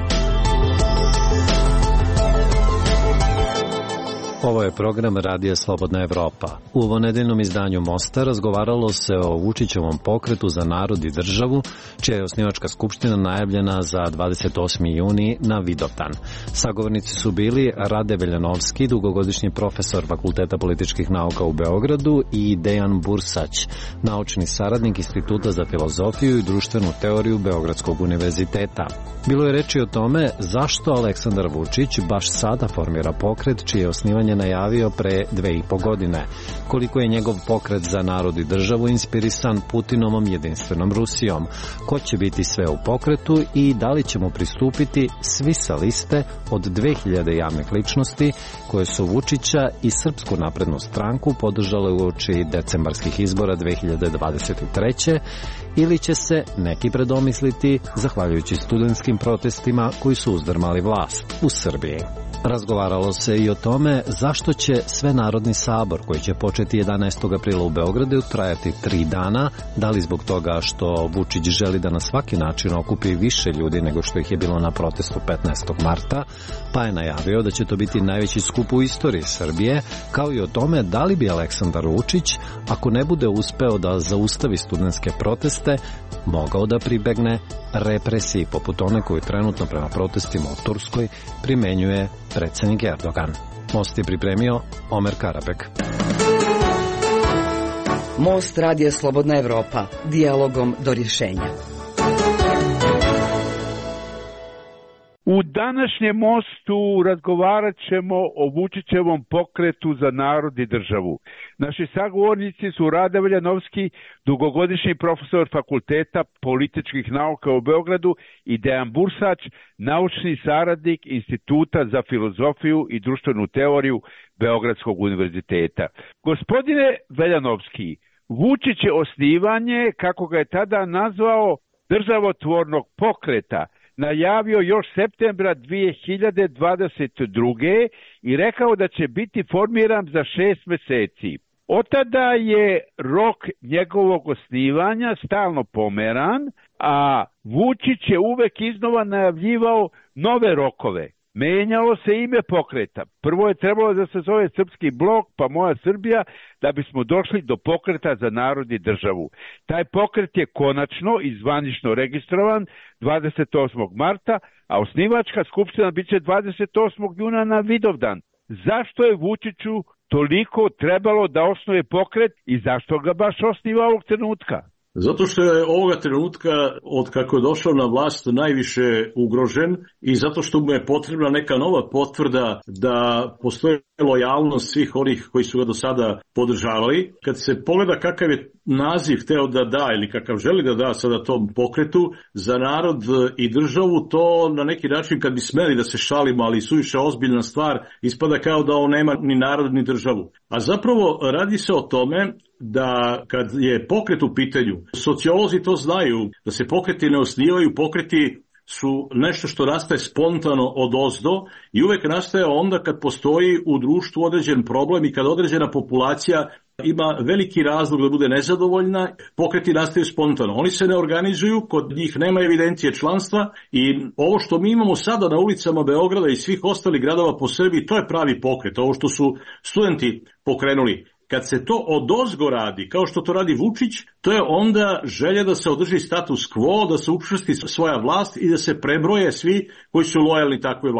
Ovo je program Radija Slobodna Evropa. U ovonedeljnom izdanju Mosta razgovaralo se o Vučićevom pokretu za narod i državu, čija je osnivačka skupština najavljena za dvadeset osmi juni na Vidovdan. Sagovornici su bili Rade Veljanovski, dugogodišnji profesor Fakulteta političkih nauka u Beogradu, i Dejan Bursać, naučni saradnik Instituta za filozofiju i društvenu teoriju Beogradskog univerziteta. Bilo je reči o tome zašto Aleksandar Vučić baš sada formira pokret čije je osnivanje najavio pre dve i po godine, koliko je njegov pokret za narod i državu inspirisan Putinovom jedinstvenom Rusijom, ko će biti sve u pokretu i da li ćemo pristupiti svi sa liste od dve hiljade javnih ličnosti koje su Vučića i Srpsku naprednu stranku podržale uoči decembarskih izbora dve hiljade dvadeset treće ili će se neki predomisliti zahvaljujući studentskim protestima koji su uzdrmali vlast u Srbiji. Razgovaralo se i o tome zašto će Svenarodni sabor, koji će početi jedanaestog aprila u Beogradu, trajati tri dana, da li zbog toga što Vučić želi da na svaki način okupi više ljudi nego što ih je bilo na protestu petnaestog marta, pa je najavio da će to biti najveći skup u istoriji Srbije, kao i o tome da li bi Aleksandar Vučić, ako ne bude uspeo da zaustavi studentske proteste, mogao da pribegne represiji poput one koju trenutno prema protestima u Turskoj primenjuje predsjednik Erdogan. Most je pripremio Omer Karabek. Most Radija Slobodna Evropa, dijalogom do rješenja. U današnjem mostu razgovarat ćemo o Vučićevom pokretu za narod i državu. Naši sagovornici su Rade Veljanovski, dugogodišnji profesor Fakulteta političkih nauka u Beogradu, i Dejan Bursać, naučni saradnik Instituta za filozofiju i društvenu teoriju Beogradskog univerziteta. Gospodine Veljanovski, Vučić je osnivanje, kako ga je tada nazvao, državotvornog pokreta najavio još septembra dve hiljade dvadeset druge i rekao da će biti formiran za šest meseci. Od tada je rok njegovog osnivanja stalno pomeran, a Vučić je uvek iznova najavljivao nove rokove. Menjalo se ime pokreta. Prvo je trebalo da se zove Srpski blok, pa Moja Srbija, da bismo došli do pokreta za narod i državu. Taj pokret je konačno i zvanično registrovan dvadeset osmog marta, a osnivačka skupština biće dvadeset osmog juna na Vidovdan. Zašto je Vučiću toliko trebalo da osnuje pokret i zašto ga baš osniva ovog trenutka? Zato što je ovoga trenutka, od kako je došao na vlast, najviše ugrožen i zato što mu je potrebna neka nova potvrda da postoje lojalnost svih onih koji su ga do sada podržavali. Kad se pogleda kakav je naziv hteo da da ili kakav želi da da sada tom pokretu za narod i državu, to na neki način, kad bi smeli da se šalimo, ali suviše ozbiljna stvar, ispada kao da on nema ni narod ni državu. A zapravo radi se o tome da kad je pokret u pitanju, sociolozi to znaju, da se pokreti ne osnivaju, pokreti su nešto što nastaje spontano od ozdo i uvek nastaje onda kad postoji u društvu određen problem i kad određena populacija ima veliki razlog da bude nezadovoljna, pokreti nastaju spontano. Oni se ne organizuju, kod njih nema evidencije članstva i ovo što mi imamo sada na ulicama Beograda i svih ostalih gradova po Srbiji, to je pravi pokret. Ovo što su studenti pokrenuli. Kad se to odozgo radi, kao što to radi Vučić, to je onda želja da se održi status quo, da se učvrsti svoja vlast i da se prebroje svi koji su lojalni takvoj vlasti.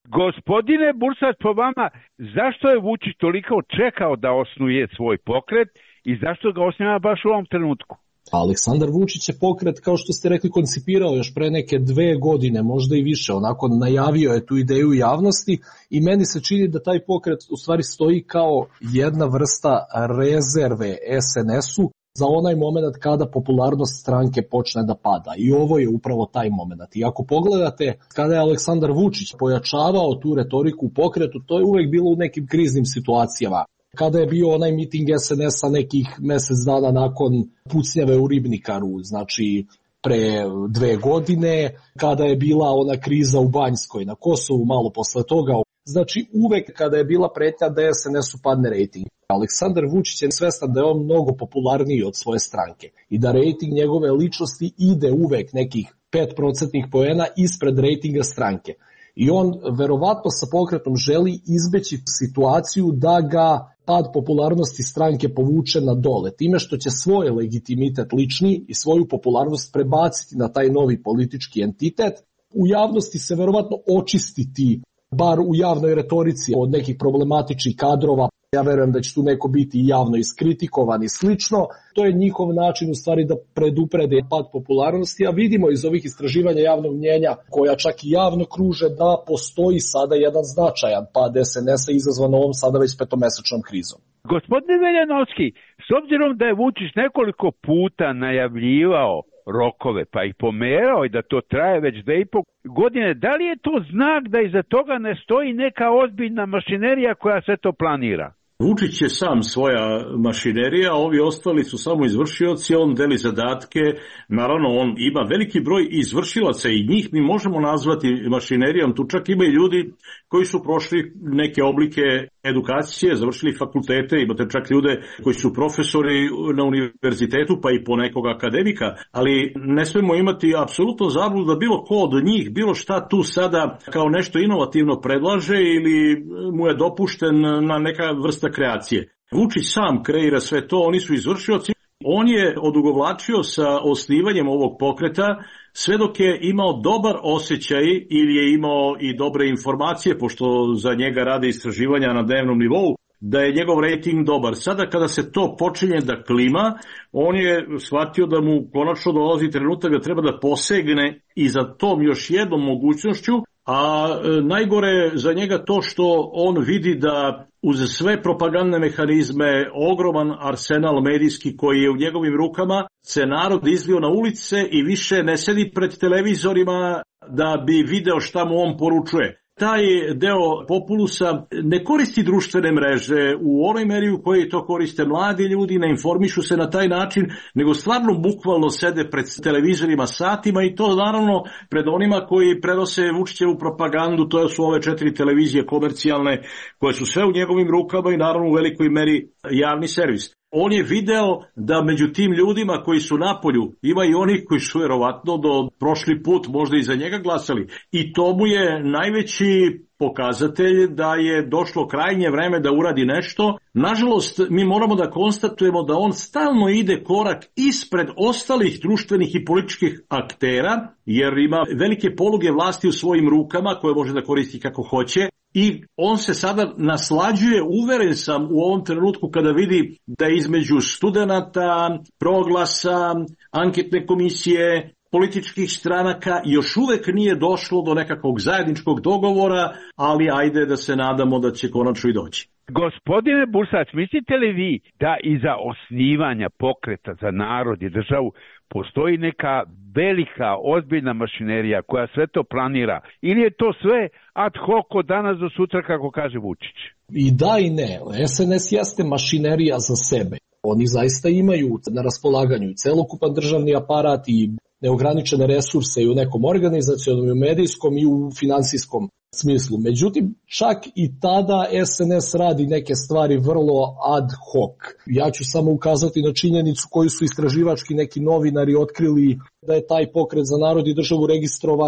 Gospodine Bursac, po vama, zašto je Vučić toliko čekao da osnuje svoj pokret i zašto ga osniva baš u ovom trenutku? Aleksandar Vučić je pokret, kao što ste rekli, koncipirao još pre neke dve godine, možda i više, onako najavio je tu ideju u javnosti i meni se čini da taj pokret u stvari stoji kao jedna vrsta rezerve es en esu za onaj moment kada popularnost stranke počne da pada. I ovo je upravo taj moment. I ako pogledate kada je Aleksandar Vučić pojačavao tu retoriku u pokretu, to je uvek bilo u nekim kriznim situacijama. Kada je bio onaj miting es en esa nekih mesec dana nakon pucnjave u Ribnikaru, znači pre dve godine, kada je bila ona kriza u Banjskoj na Kosovu malo posle toga. Znači uvek kada je bila pretnja da es en esu padne rejting. Aleksandar Vučić je svestan da je on mnogo popularniji od svoje stranke i da rejting njegove ličnosti ide uvek nekih pet procentnih poena ispred rejtinga stranke. I on verovatno sa pokretom želi izbeći situaciju da ga pad popularnosti stranke povuče na dole, time što će svoj legitimitet lični i svoju popularnost prebaciti na taj novi politički entitet. U javnosti se verovatno očistiti, bar u javnoj retorici, od nekih problematičnih kadrova. Ja verujem da će tu neko biti javno iskritikovan i slično. To je njihov način u stvari da preduprede pad popularnosti, a vidimo iz ovih istraživanja javnog mnjenja, koja čak i javno kruže, da postoji sada jedan značajan pad es en esa izazvan ovom sada već petomesečnom krizom. Gospodine Veljanovski, s obzirom da je Vučić nekoliko puta najavljivao rokove, pa ih pomerao i da to traje već dve i po godine, da li je to znak da iza toga ne stoji neka ozbiljna mašinerija koja sve to planira? Vučić je sam svoja mašinerija, a ovi ostali su samo izvršioci, on deli zadatke, naravno on ima veliki broj izvršilaca i njih mi možemo nazvati mašinerijom, tu čak ima i ljudi koji su prošli neke oblike edukacije, završili fakultete, imate čak ljude koji su profesori na univerzitetu pa i ponekog akademika, ali ne smemo imati apsolutno zabludu da bilo ko od njih, bilo šta tu sada kao nešto inovativno predlaže ili mu je dopušten na neka vrsta kreacije. Vučić sam kreira sve to, oni su izvršioci. On je odugovlačio sa osnivanjem ovog pokreta sve dok je imao dobar osjećaj ili je imao i dobre informacije, pošto za njega rade istraživanja na dnevnom nivou, da je njegov rejting dobar. Sada kada se to počinje da klima, on je shvatio da mu konačno dolazi trenutak da treba da posegne i za tom još jednom mogućnošću, a najgore za njega to što on vidi da uz sve propagandne mehanizme, ogroman arsenal medijski koji je u njegovim rukama, se narod izlio na ulice i više ne sedi pred televizorima da bi video šta mu on poručuje. Taj deo populusa ne koristi društvene mreže u onoj meri u kojoj to koriste mladi ljudi, ne informišu se na taj način, nego stvarno bukvalno sede pred televizorima satima i to naravno pred onima koji prenose Vučićevu propagandu, to su ove četiri televizije komercijalne koje su sve u njegovim rukama i naravno u velikoj meri javni servis. On je video da među tim ljudima koji su napolju ima i onih koji su vjerovatno do prošli put možda i za njega glasali. I to mu je najveći pokazatelj da je došlo krajnje vreme da uradi nešto. Nažalost, mi moramo da konstatujemo da on stalno ide korak ispred ostalih društvenih i političkih aktera, jer ima velike poluge vlasti u svojim rukama koje može da koristi kako hoće. I on se sada naslađuje, uveren sam u ovom trenutku kada vidi da između studenata, Proglasa, anketne komisije, političkih stranaka još uvek nije došlo do nekakvog zajedničkog dogovora, ali ajde da se nadamo da će konačno i doći. Gospodine Bursac, mislite li vi da iza osnivanja pokreta za narod i državu postoji neka velika, ozbiljna mašinerija koja sve to planira? Ili je to sve ad hoc od danas do sutra, kako kaže Vučić? I da i ne. es en es jeste mašinerija za sebe. Oni zaista imaju na raspolaganju i celokupan državni aparat i neograničene resurse i u nekom organizacionom, i u medijskom i u finansijskom smislu. Međutim, čak i tada es en es radi neke stvari vrlo ad hoc. Ja ću samo ukazati na činjenicu koju su istraživački neki novinari otkrili, da je taj pokret za narod i državu registrovan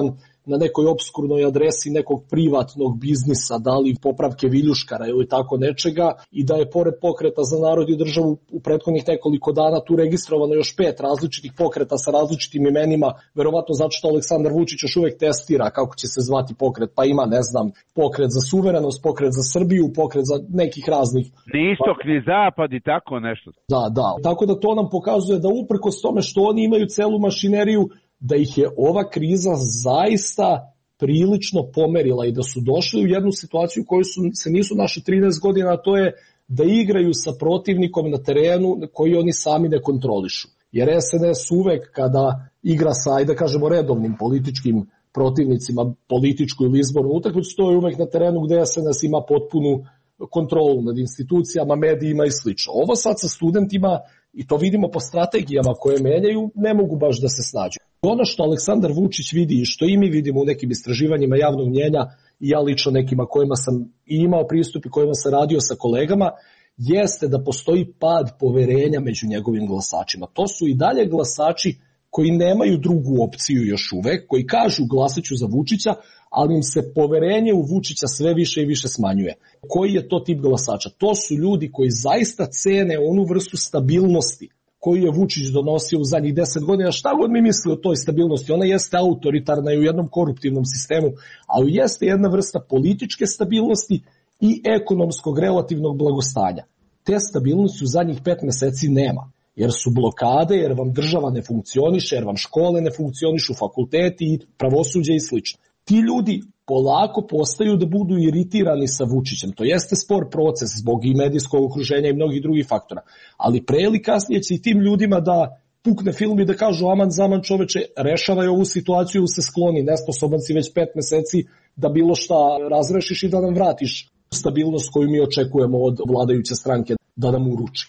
na nekoj obskurnoj adresi nekog privatnog biznisa, da li popravke viljuškara ili tako nečega, i da je pored pokreta za narod i državu u prethodnih nekoliko dana tu registrovano još pet različitih pokreta sa različitim imenima, verovatno zato što Aleksandar Vučić još uvek testira kako će se zvati pokret, pa ima, ne znam, pokret za suverenost, pokret za Srbiju, pokret za nekih raznih. Ni istok, ni zapad i tako nešto. Da, da. Tako da to nam pokazuje da uprkos tome što oni imaju celu mašineriju, da ih je ova kriza zaista prilično pomerila i da su došli u jednu situaciju koju su, se nisu našli trinaest godina, a to je da igraju sa protivnikom na terenu koji oni sami ne kontrolišu. Jer S N S uvek kada igra sa, ajde da kažemo, redovnim političkim protivnicima, političku ili izbornu utakmicu, to je uvek na terenu gde S N S ima potpunu kontrolu nad institucijama, medijima i slično. Ovo sad sa studentima, i to vidimo po strategijama koje menjaju, ne mogu baš da se snađu. Ono što Aleksandar Vučić vidi i što i mi vidimo u nekim istraživanjima javnog mnjenja, i ja lično nekima kojima sam i imao pristup i kojima sam radio sa kolegama, jeste da postoji pad poverenja među njegovim glasačima. To su i dalje glasači koji nemaju drugu opciju još uvek, koji kažu glasaću za Vučića, ali im se poverenje u Vučića sve više i više smanjuje. Koji je to tip glasača? To su ljudi koji zaista cene onu vrstu stabilnosti koju je Vučić donosio u zadnjih deset godina. Šta god mi misli o toj stabilnosti, ona jeste autoritarna i u jednom koruptivnom sistemu, ali jeste jedna vrsta političke stabilnosti i ekonomskog relativnog blagostanja. Te stabilnosti u zadnjih pet meseci nema, jer su blokade, jer vam država ne funkcioniše, jer vam škole ne funkcionišu, fakulteti, pravosuđe i slično. Ti ljudi polako postaju da budu iritirani sa Vučićem. To jeste spor proces zbog i medijskog okruženja i mnogih drugih faktora. Ali pre ili kasnije će i tim ljudima da pukne film i da kažu aman zaman čoveče, rešavaj ovu situaciju ili se skloni, nesposoban si već pet meseci da bilo šta razrešiš i da nam vratiš stabilnost koju mi očekujemo od vladajuće stranke da nam uruči.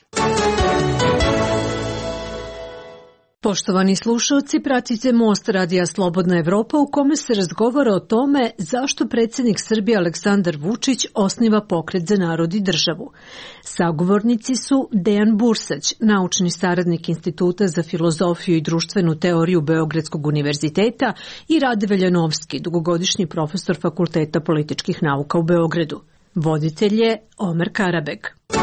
Poštovani slušalci, pratite Most Radija Slobodna Evropa u kome se razgovara o tome zašto predsjednik Srbije Aleksandar Vučić osniva pokret za narod i državu. Sagovornici su Dejan Bursać, naučni saradnik Instituta za filozofiju i društvenu teoriju Beogradskog univerziteta, i Rade Veljanovski, dugogodišnji profesor Fakulteta političkih nauka u Beogradu. Voditelj je Omer Karabeg.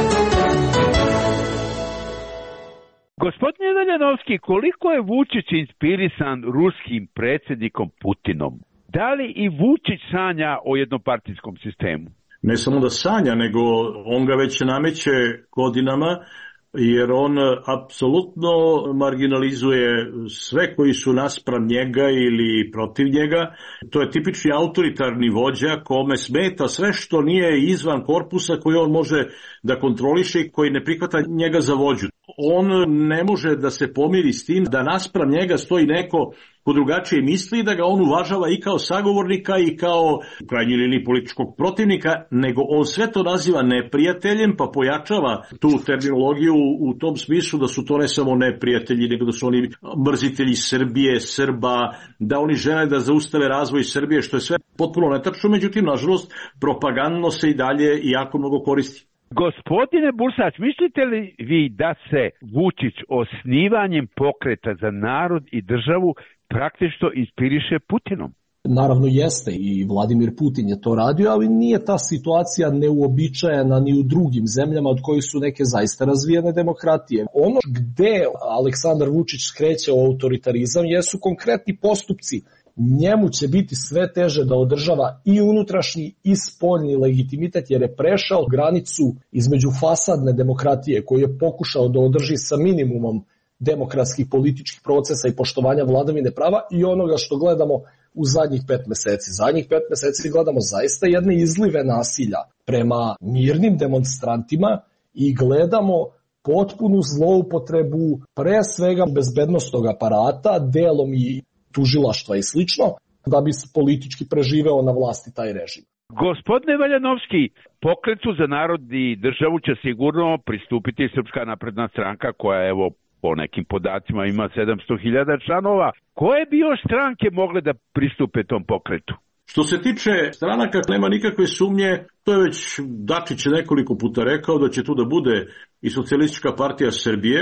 Gospodine Veljanovski, koliko je Vučić inspirisan ruskim predsjednikom Putinom? Da li i Vučić sanja o jednopartijskom sistemu? Ne samo da sanja, nego on ga već nameće godinama, jer on apsolutno marginalizuje sve koji su naspram njega ili protiv njega. To je tipični autoritarni vođa kome smeta sve što nije izvan korpusa koji on može da kontroliše i koji ne prihvata njega za vođu. On ne može da se pomiri s tim da naspram njega stoji neko ko drugačije misli, da ga on uvažava i kao sagovornika i kao u krajnjoj liniji političkog protivnika, nego on sve to naziva neprijateljem, pa pojačava tu terminologiju u tom smislu da su to ne samo neprijatelji, nego da su oni mrzitelji Srbije, Srba, da oni žele da zaustave razvoj Srbije, što je sve potpuno netačno, međutim, nažalost, propagandno se i dalje jako mnogo koristi. Gospodine Bursać, mislite li vi da se Vučić osnivanjem pokreta za narod i državu praktično inspiriše Putinom? Naravno jeste i Vladimir Putin je to radio, ali nije ta situacija neuobičajena ni u drugim zemljama od kojih su neke zaista razvijene demokratije. Ono gde Aleksandar Vučić skreće o autoritarizam jesu konkretni postupci. Njemu će biti sve teže da održava i unutrašnji i spoljni legitimitet, jer je prešao granicu između fasadne demokratije koju je pokušao da održi sa minimumom demokratskih političkih procesa i poštovanja vladavine prava i onoga što gledamo u zadnjih pet meseci. Zadnjih pet meseci gledamo zaista jedne izlive nasilja prema mirnim demonstrantima i gledamo potpunu zloupotrebu pre svega bezbednostnog aparata, delom i tužilaštva i slično, da bi politički preživeo na vlasti taj režim. Gospodine Veljanovski, pokretu za narod i državu će sigurno pristupiti Srpska napredna stranka koja, evo, po nekim podacima ima sedamsto hiljada članova. Koje bi još stranke mogle da pristupe tom pokretu? Što se tiče stranaka, nema nikakve sumnje, to je već Dačić nekoliko puta rekao da će tu da bude i Socijalistička partija Srbije.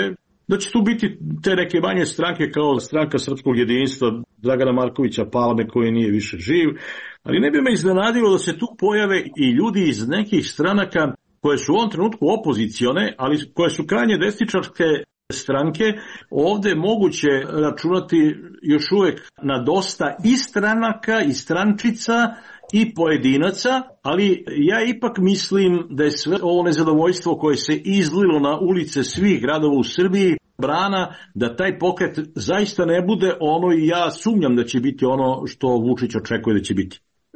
da će tu biti te neke manje stranke kao Stranka srpskog jedinstva Dragana Markovića Palme koji nije više živ, ali ne bi me iznenadilo da se tu pojave i ljudi iz nekih stranaka koje su u ovom trenutku opozicione, ali koje su krajnje desničarske stranke. Ovde je moguće računati još uvek na dosta i stranaka i strančica i pojedinaca, ali ja ipak mislim da je sve ovo nezadovoljstvo koje se izlilo na ulice svih gradova u Srbiji brana da taj pokret zaista ne bude ono, i ja sumnjam da će biti ono što Vučić očekuje da će biti.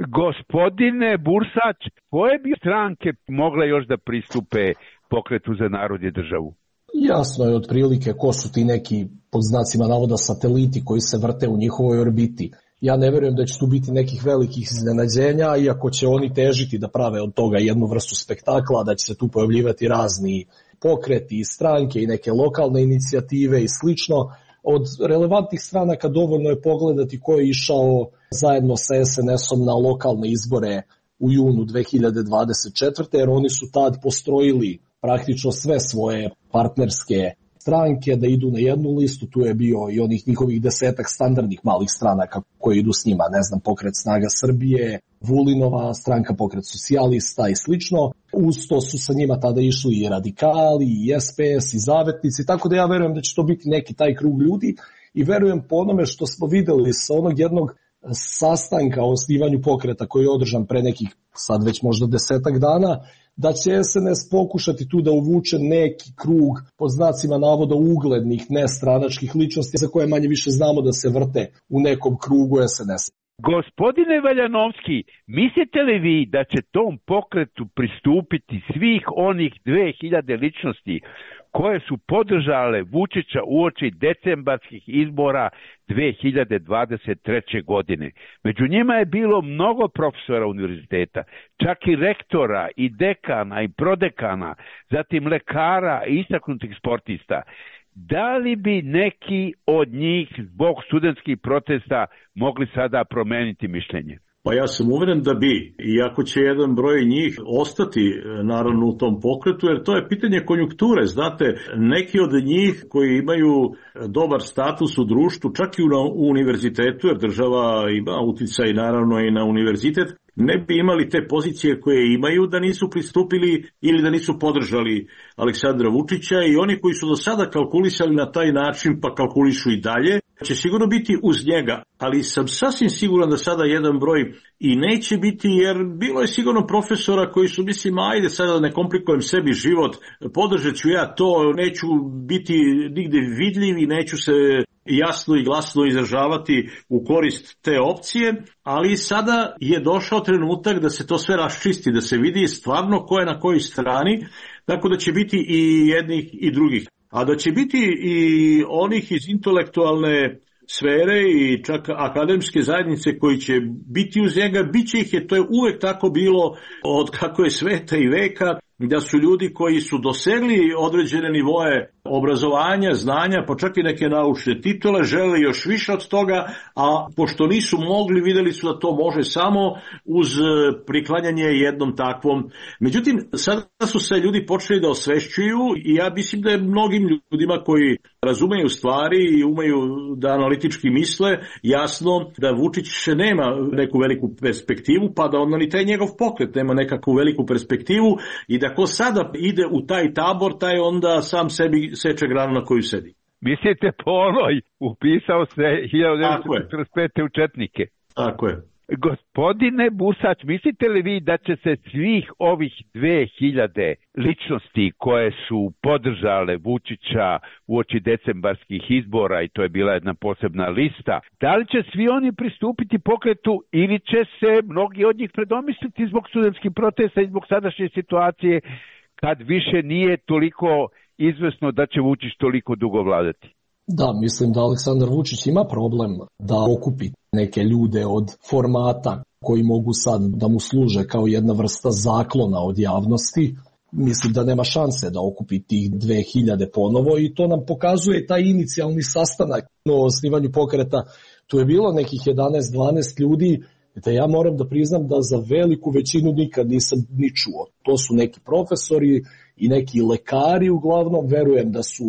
Gospodine Bursać, koje bi stranke mogle još da pristupe pokretu za narod i državu? Jasno je otprilike ko su ti neki, pod znacima navoda, sateliti koji se vrte u njihovoj orbiti. Ja ne verujem da će tu biti nekih velikih iznenađenja, iako će oni težiti da prave od toga jednu vrstu spektakla, da će se tu pojavljivati razni pokreti i stranke i neke lokalne inicijative i slično. Od relevantnih stranaka dovoljno je pogledati ko je išao zajedno sa es en esom na lokalne izbore u junu dve hiljade dvadeset četvrte. jer oni su tad postrojili praktično sve svoje partnerske stranke da idu na jednu listu. Tu je bio i onih njihovih desetak standardnih malih stranaka koji idu s njima, ne znam, Pokret Snaga Srbije, Vulinova stranka, Pokret socijalista i slično. Uz to su sa njima tada išli i radikali, i es pe es, i zavetnici, tako da ja verujem da će to biti neki taj krug ljudi i verujem po onome što smo videli sa onog jednog sastanka o osnivanju pokreta koji je održan pre nekih sad već možda desetak dana, da će es en es pokušati tu da uvuče neki krug pod znacima navoda uglednih nestranačkih ličnosti za koje manje više znamo da se vrte u nekom krugu es en esa. Gospodine Valjanovski, mislite li vi da će tom pokretu pristupiti svih onih dve hiljade ličnosti koje su podržale Vučića uoči decembarskih izbora dve hiljade dvadeset treće. godine. Među njima je bilo mnogo profesora univerziteta, čak i rektora, i dekana, i prodekana, zatim lekara i istaknutih sportista. Da li bi neki od njih zbog studentskih protesta mogli sada promeniti mišljenje? Pa ja sam uveren da bi, iako će jedan broj njih ostati naravno u tom pokretu, jer to je pitanje konjunkture. Znate, neki od njih koji imaju dobar status u društvu, čak i u univerzitetu, jer država ima uticaj naravno i na univerzitet, ne bi imali te pozicije koje imaju da nisu pristupili ili da nisu podržali Aleksandra Vučića, i oni koji su do sada kalkulisali na taj način pa kalkulišu i dalje, će sigurno biti uz njega, ali sam sasvim siguran da sada jedan broj i neće biti, jer bilo je sigurno profesora koji su, mislim, ajde sada da ne komplikujem sebi život, podržat ću ja to, neću biti nigde vidljiv i neću se jasno i glasno izražavati u korist te opcije, ali sada je došao trenutak da se to sve raščisti, da se vidi stvarno ko je na kojoj strani, tako da će biti i jednih i drugih. A da će biti i onih iz intelektualne sfere i čak akademske zajednice koji će biti uz njega, bit će ih, je, to je uvek tako bilo od kako je sveta i veka, da su ljudi koji su dosegli određene nivoe obrazovanja, znanja, pa čak i neke naučne titule, žele još više od toga, a pošto nisu mogli, videli su da to može samo uz priklanjanje jednom takvom. Međutim, sada su se ljudi počeli da osvešćuju i ja mislim da je mnogim ljudima koji razumeju stvari i umeju da analitički misle, jasno da Vučić nema neku veliku perspektivu, pa da onda ni taj njegov pokret nema nekakvu veliku perspektivu, i da ko sada ide u taj tabor, taj onda sam sebi seče granu na koju sedi. Mislite po onoj, upisao se hiljadu devetsto četrdeset pete. u četnike. Tako je. Gospodine Bursać, mislite li vi da će se svih ovih dve hiljade ličnosti koje su podržale Vučića uoči decembarskih izbora, i to je bila jedna posebna lista, da li će svi oni pristupiti pokretu ili će se mnogi od njih predomisliti zbog studentskih protesta i zbog sadašnje situacije, kad više nije toliko izvesno da će Vučić toliko dugo vladati? Da, mislim da Aleksandar Vučić ima problem da okupi neke ljude od formata koji mogu sad da mu služe kao jedna vrsta zaklona od javnosti. Mislim da nema šanse da okupi tih dve hiljade ponovo, i to nam pokazuje taj inicijalni sastanak o osnivanju pokreta. Tu je bilo nekih jedanaest dvanaest ljudi, da ja moram da priznam da za veliku većinu nikad nisam ni čuo. To su neki profesori i neki lekari uglavnom, verujem da su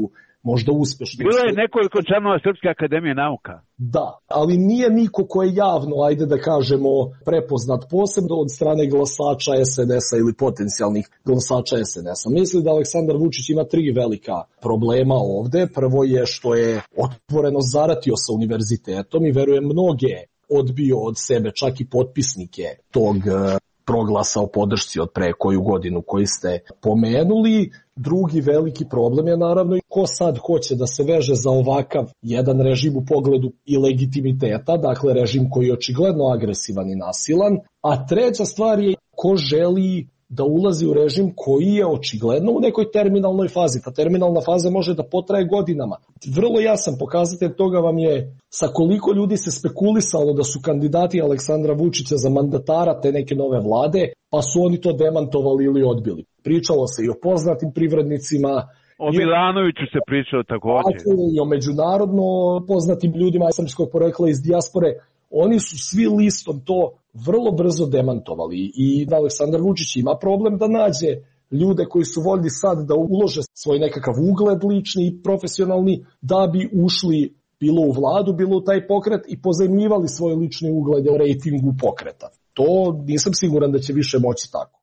možda uspešno. Bilo je nekoliko članova Srpske akademije nauka. Da, ali nije niko ko je javno, ajde da kažemo, prepoznat posebno od strane glasača es en es-a ili potencijalnih glasača es en es-a. Mislim da Aleksandar Vučić ima tri velika problema ovde. Prvo je što je otvoreno zaratio sa univerzitetom i verujem mnoge odbio od sebe, čak i potpisnike tog proglasa o podršci od pre koju godinu koji ste pomenuli. Drugi veliki problem je naravno i ko sad hoće da se veže za ovakav jedan režim u pogledu i legitimiteta, dakle režim koji je očigledno agresivan i nasilan. A treća stvar je ko želi da ulazi u režim koji je očigledno u nekoj terminalnoj fazi. Ta terminalna faza može da potraje godinama. Vrlo jasan pokazatelj toga vam je sa koliko ljudi se spekulisalo da su kandidati Aleksandra Vučića za mandatara te neke nove vlade, pa su oni to demantovali ili odbili. Pričalo se i o poznatim privrednicima, o Milanoviću se pričalo također. I o međunarodno poznatim ljudima srpskog porekla iz dijaspore. Oni su svi listom to vrlo brzo demantovali i Aleksandar Vučić ima problem da nađe ljude koji su voljni sad da ulože svoj nekakav ugled lični i profesionalni da bi ušli bilo u vladu, bilo u taj pokret i pozajmljivali svoj lični ugled u rejtingu pokreta. To nisam siguran da će više moći tako.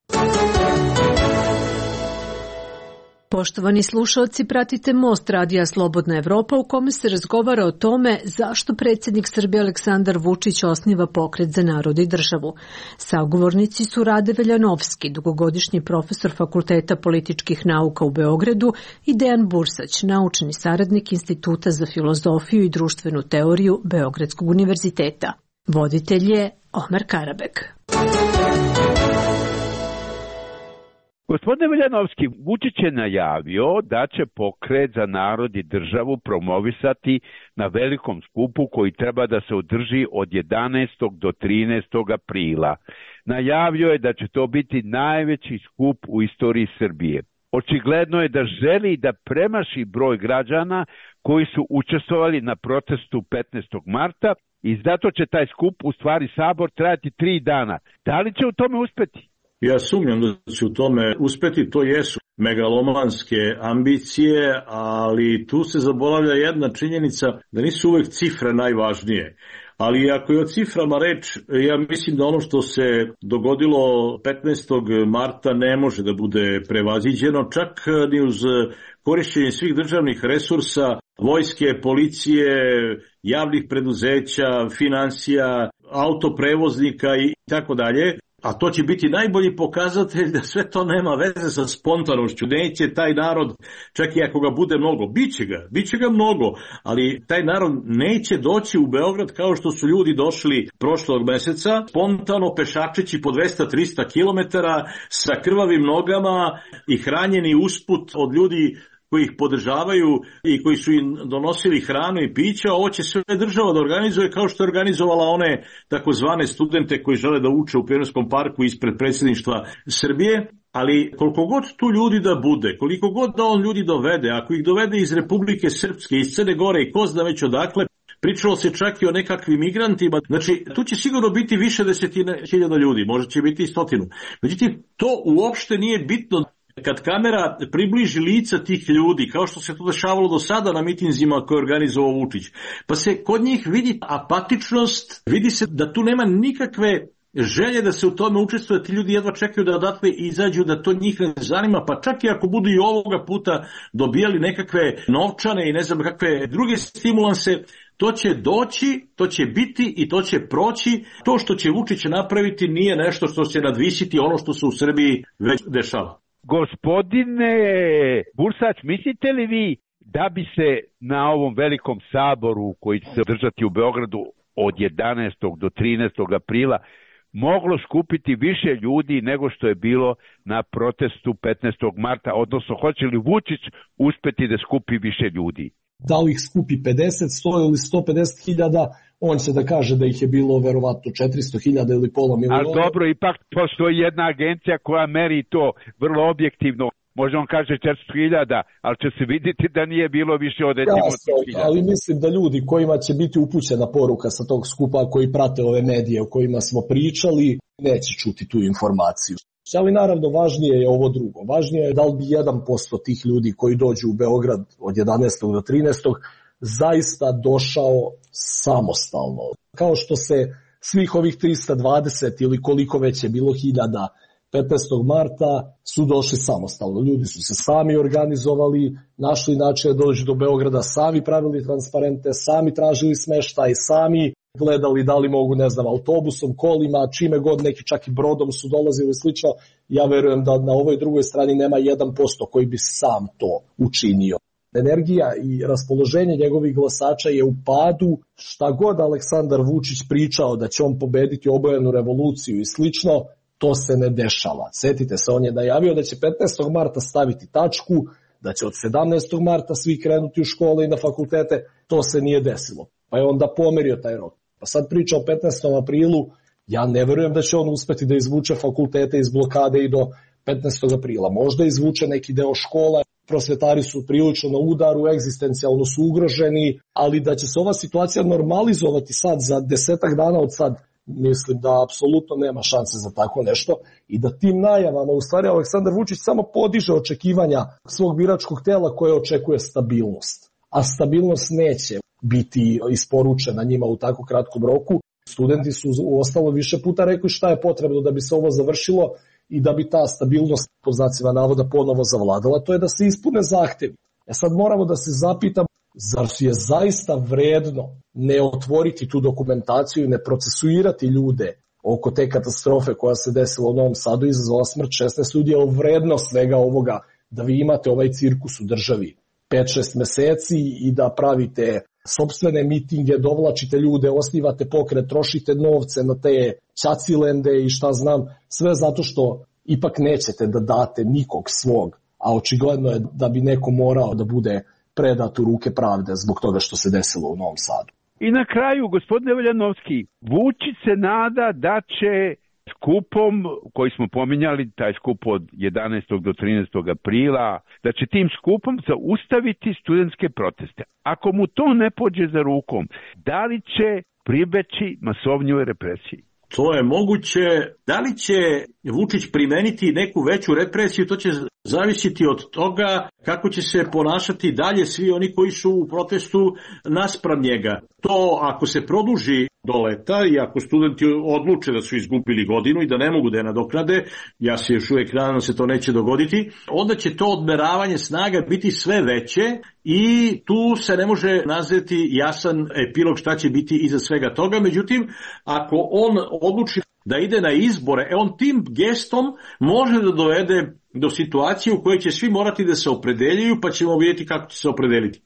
Poštovani slušalci, pratite Most radija Slobodna Evropa u kome se razgovara o tome zašto predsjednik Srbije Aleksandar Vučić osniva pokret za narod i državu. Sagovornici su Rade Veljanovski, dugogodišnji profesor Fakulteta političkih nauka u Beogradu, i Dejan Bursać, naučni saradnik Instituta za filozofiju i društvenu teoriju Beogradskog univerziteta. Voditelj je Omer Karabek. Gospodine Veljanovski, Vučić je najavio da će pokret za narod i državu promovisati na velikom skupu koji treba da se održi od jedanaestog do trinaestog aprila. Najavio je da će to biti najveći skup u istoriji Srbije. Očigledno je da želi da premaši broj građana koji su učestvovali na protestu petnaestog marta i zato će taj skup, u stvari sabor, trajati tri dana. Da li će u tome uspeti? Ja sumnjam da će u tome uspeti, to jesu megalomanske ambicije, ali tu se zaboravlja jedna činjenica da nisu uvek cifre najvažnije. Ali ako je o ciframa reč, ja mislim da ono što se dogodilo petnaestog marta ne može da bude prevaziđeno, čak ni uz korišćenje svih državnih resursa, vojske, policije, javnih preduzeća, finansija, autoprevoznika i tako dalje. A to će biti najbolji pokazatelj da sve to nema veze sa spontanošću. Neće taj narod, čak i ako ga bude mnogo, biće ga, biće ga mnogo, ali taj narod neće doći u Beograd kao što su ljudi došli prošlog meseca, spontano pešačeći po dvesta do trista kilometara sa krvavim nogama i hranjeni usput od ljudi koji ih podržavaju i koji su im donosili hranu i piće. Ovo će sve država da organizuje kao što je organizovala one takozvane studente koji žele da uče u Pionirskom parku ispred predsjedništva Srbije. Ali koliko god tu ljudi da bude, koliko god da on ljudi dovede, ako ih dovede iz Republike Srpske, iz Crne Gore i ko zna već odakle, pričalo se čak i o nekakvim migrantima. Znači, tu će sigurno biti više desetina hiljada ljudi, možda će biti i stotinu. Međutim, to uopšte nije bitno. Kad kamera približi lica tih ljudi, kao što se to dešavalo do sada na mitinzima koje je organizovao Vučić, pa se kod njih vidi apatičnost, vidi se da tu nema nikakve želje da se u tome učestvuje, ti ljudi jedva čekaju da odatle izađu, da to njih ne zanima, pa čak i ako budu i ovoga puta dobijali nekakve novčane i ne znam kakve druge stimulanse, to će doći, to će biti i to će proći. To što će Vučić napraviti nije nešto što će nadvisiti ono što se u Srbiji već dešava. Gospodine Bursać, mislite li vi da bi se na ovom velikom saboru koji će se održati u Beogradu od jedanaestog do trinaestog aprila moglo skupiti više ljudi nego što je bilo na protestu petnaestog marta, odnosno hoće li Vučić uspeti da skupi više ljudi? Da li ih skupi pedeset, sto ili sto pedeset hiljada, on će da kaže da ih je bilo verovatno četiristo hiljada ili pola miliona. Ali dobro, ipak postoji jedna agencija koja meri to vrlo objektivno. Možda on kaže četiristo hiljada, ali će se vidjeti da nije bilo više od sto hiljada. Ali mislim da ljudi kojima će biti upućena poruka sa tog skupa, koji prate ove medije o kojima smo pričali, neće čuti tu informaciju. Ali naravno važnije je ovo drugo. Važnije je da li bi jedan posto tih ljudi koji dođu u Beograd od jedanaestog do trinaestog zaista došao samostalno. Kao što se svih ovih trista dvadeset ili koliko već je bilo hiljada petnaestog marta su došli samostalno. Ljudi su se sami organizovali, našli način da dođu do Beograda, sami pravili transparente, sami tražili smeštaj, sami gledali da li mogu, ne znam, autobusom, kolima, čime god, neki čak i brodom su dolazili slično. Ja verujem da na ovoj drugoj strani nema jedan posto koji bi sam to učinio. Energija i raspoloženje njegovih glasača je u padu. Šta god Aleksandar Vučić pričao da će on pobediti obojenu revoluciju i slično, to se ne dešava. Sjetite se, on je najavio da će petnaestog marta staviti tačku, da će od sedamnaestog marta svi krenuti u škole i na fakultete. To se nije desilo. Pa je onda pomerio taj rok. Pa sad priča o petnaestom aprilu, ja ne verujem da će on uspeti da izvuče fakultete iz blokade i do petnaestog aprila. Možda izvuče neki deo škola, prosvetari su prilično na udaru, egzistencijalno su ugroženi, ali da će se ova situacija normalizovati sad za desetak dana od sad, mislim da apsolutno nema šanse za tako nešto i da tim najavama u stvari Aleksandar Vučić samo podiže očekivanja svog biračkog tela koje očekuje stabilnost. A stabilnost neće biti isporučena njima u tako kratkom roku. Studenti su u ostalo više puta rekli šta je potrebno da bi se ovo završilo i da bi ta stabilnost, po znacima navoda, ponovo zavladala, to je da se ispune zahtevi. E sad moramo da se zapitamo, zar je zaista vredno ne otvoriti tu dokumentaciju i ne procesuirati ljude oko te katastrofe koja se desila u Novom Sadu, izazvala smrt šesnaest ljudi, je vredno svega ovoga da vi imate ovaj cirkus u državi pet šest meseci i da pravite sopstvene mitinge, dovlačite ljude, osnivate pokret, trošite novce na te ćacilende i šta znam, sve zato što ipak nećete da date nikog svog, a očigledno je da bi neko morao da bude predat u ruke pravde zbog toga što se desilo u Novom Sadu. I na kraju, gospodine Veljanovski, Vučić se nada da će skupom koji smo pominjali, taj skup od jedanaestog do trinaestog aprila, da će tim skupom zaustaviti studentske proteste. Ako mu to ne pođe za rukom, da li će pribeći masovnjoj represiji? To je moguće. Da li će Vučić primeniti neku veću represiju, to će zavisiti od toga kako će se ponašati dalje svi oni koji su u protestu naspram njega. To ako se produži do leta i ako studenti odluče da su izgubili godinu i da ne mogu da je nadoknade, ja se još uvijek nadam da se to neće dogoditi, onda će to odmeravanje snaga biti sve veće i tu se ne može nazvati jasan epilog šta će biti iza svega toga. Međutim, ako on odluči da ide na izbore, e on tim gestom može da dovede do situacije u kojoj će svi morati da se opredeljuju, pa ćemo vidjeti kako će se opredeliti.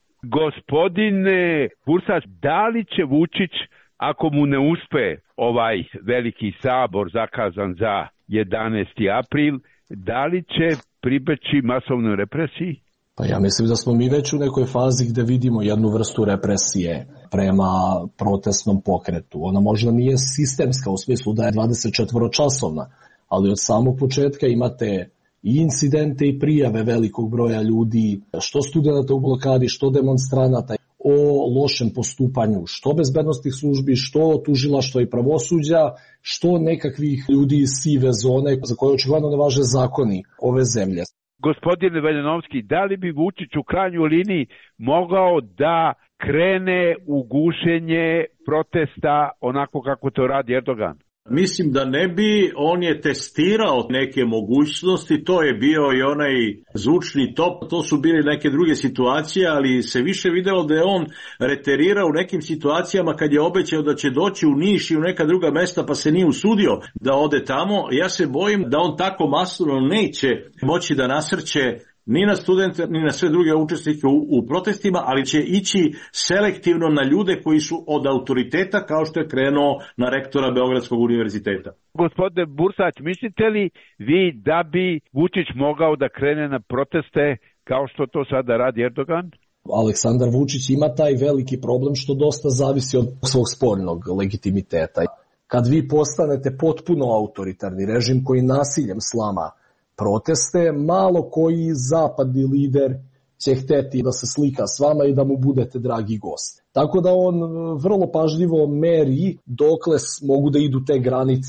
Gospodine Bursač, da li će Vučić, ako mu ne uspe ovaj veliki sabor zakazan za jedanaesti april, da li će pribeći masovnoj represiji? Pa ja mislim da smo mi već u nekoj fazi gde vidimo jednu vrstu represije prema protestnom pokretu. Ona možda nije sistemska u smislu da je dvadeset četiri časovna, ali od samog početka imate i incidente i prijave velikog broja ljudi, što studenta u blokadi, što demonstranata, o lošem postupanju, što bezbednostnih službi, što tužilaštva i pravosuđa, što nekakvih ljudi iz sive zone za koje očigledno ne važe zakoni ove zemlje. Gospodine Veljanovski, da li bi Vučić u krajnjoj liniji mogao da krene u gušenje protesta onako kako to radi Erdogan? Mislim da ne bi, on je testirao neke mogućnosti, to je bio i onaj zvučni top, to su bili neke druge situacije, ali se više videlo da je on reterirao u nekim situacijama kad je obećao da će doći u Niš i u neka druga mesta pa se nije usudio da ode tamo. Ja se bojim da on tako masovno neće moći da nasrće ni na studente, ni na sve druge učesnike u, u protestima, ali će ići selektivno na ljude koji su od autoriteta, kao što je krenuo na rektora Beogradskog univerziteta. Gospodine Bursać, mislite li vi da bi Vučić mogao da krene na proteste kao što to sada radi Erdogan? Aleksandar Vučić ima taj veliki problem što dosta zavisi od svog spoljnog legitimiteta. Kad vi postanete potpuno autoritarni režim koji nasiljem slama proteste, malo koji zapadni lider će hteti da se slika s vama i da mu budete dragi gost. Tako da on vrlo pažljivo meri dokle mogu da idu te granice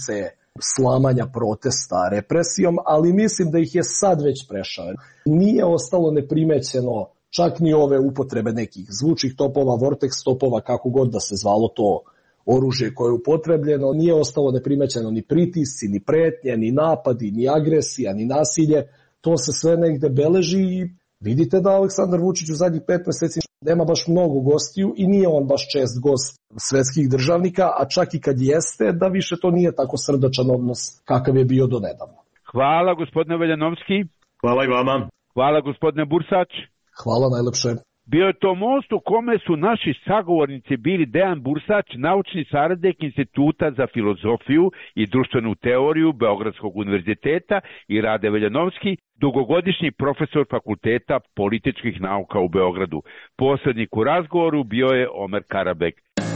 slamanja protesta represijom, ali mislim da ih je sad već prešao. Nije ostalo neprimećeno čak ni ove upotrebe nekih zvučnih topova, vortex topova, kako god da se zvalo to oružje koje je upotrebljeno, nije ostalo neprimećeno ni pritisci, ni pretnje, ni napadi, ni agresija, ni nasilje. To se sve negde beleži i vidite da Aleksandar Vučić u zadnjih pet meseci nema baš mnogo gostiju i nije on baš čest gost svetskih državnika, a čak i kad jeste, da više to nije tako srdačan odnos kakav je bio do nedavno. Hvala gospodine Veljanovski. Hvala i vama. Hvala gospodine Bursač. Hvala najlepše. Bio je to most u kome su naši sagovornici bili Dejan Bursač, naučni saradnik Instituta za filozofiju i društvenu teoriju Beogradskog univerziteta, i Rade Veljanovski, dugogodišnji profesor Fakulteta političkih nauka u Beogradu. Posrednik u razgovoru bio je Omer Karabek.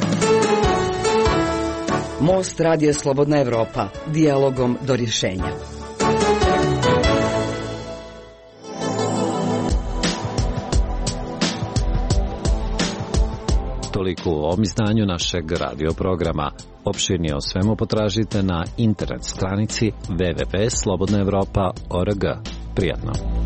Most Radija Slobodna Evropa. Dijalogom do rješenja. Toliko u ovom izdanju našeg radio programa. Opširnije o svemu potražite na internet stranici w w w tačka slobodna evropa tačka org. Prijatno.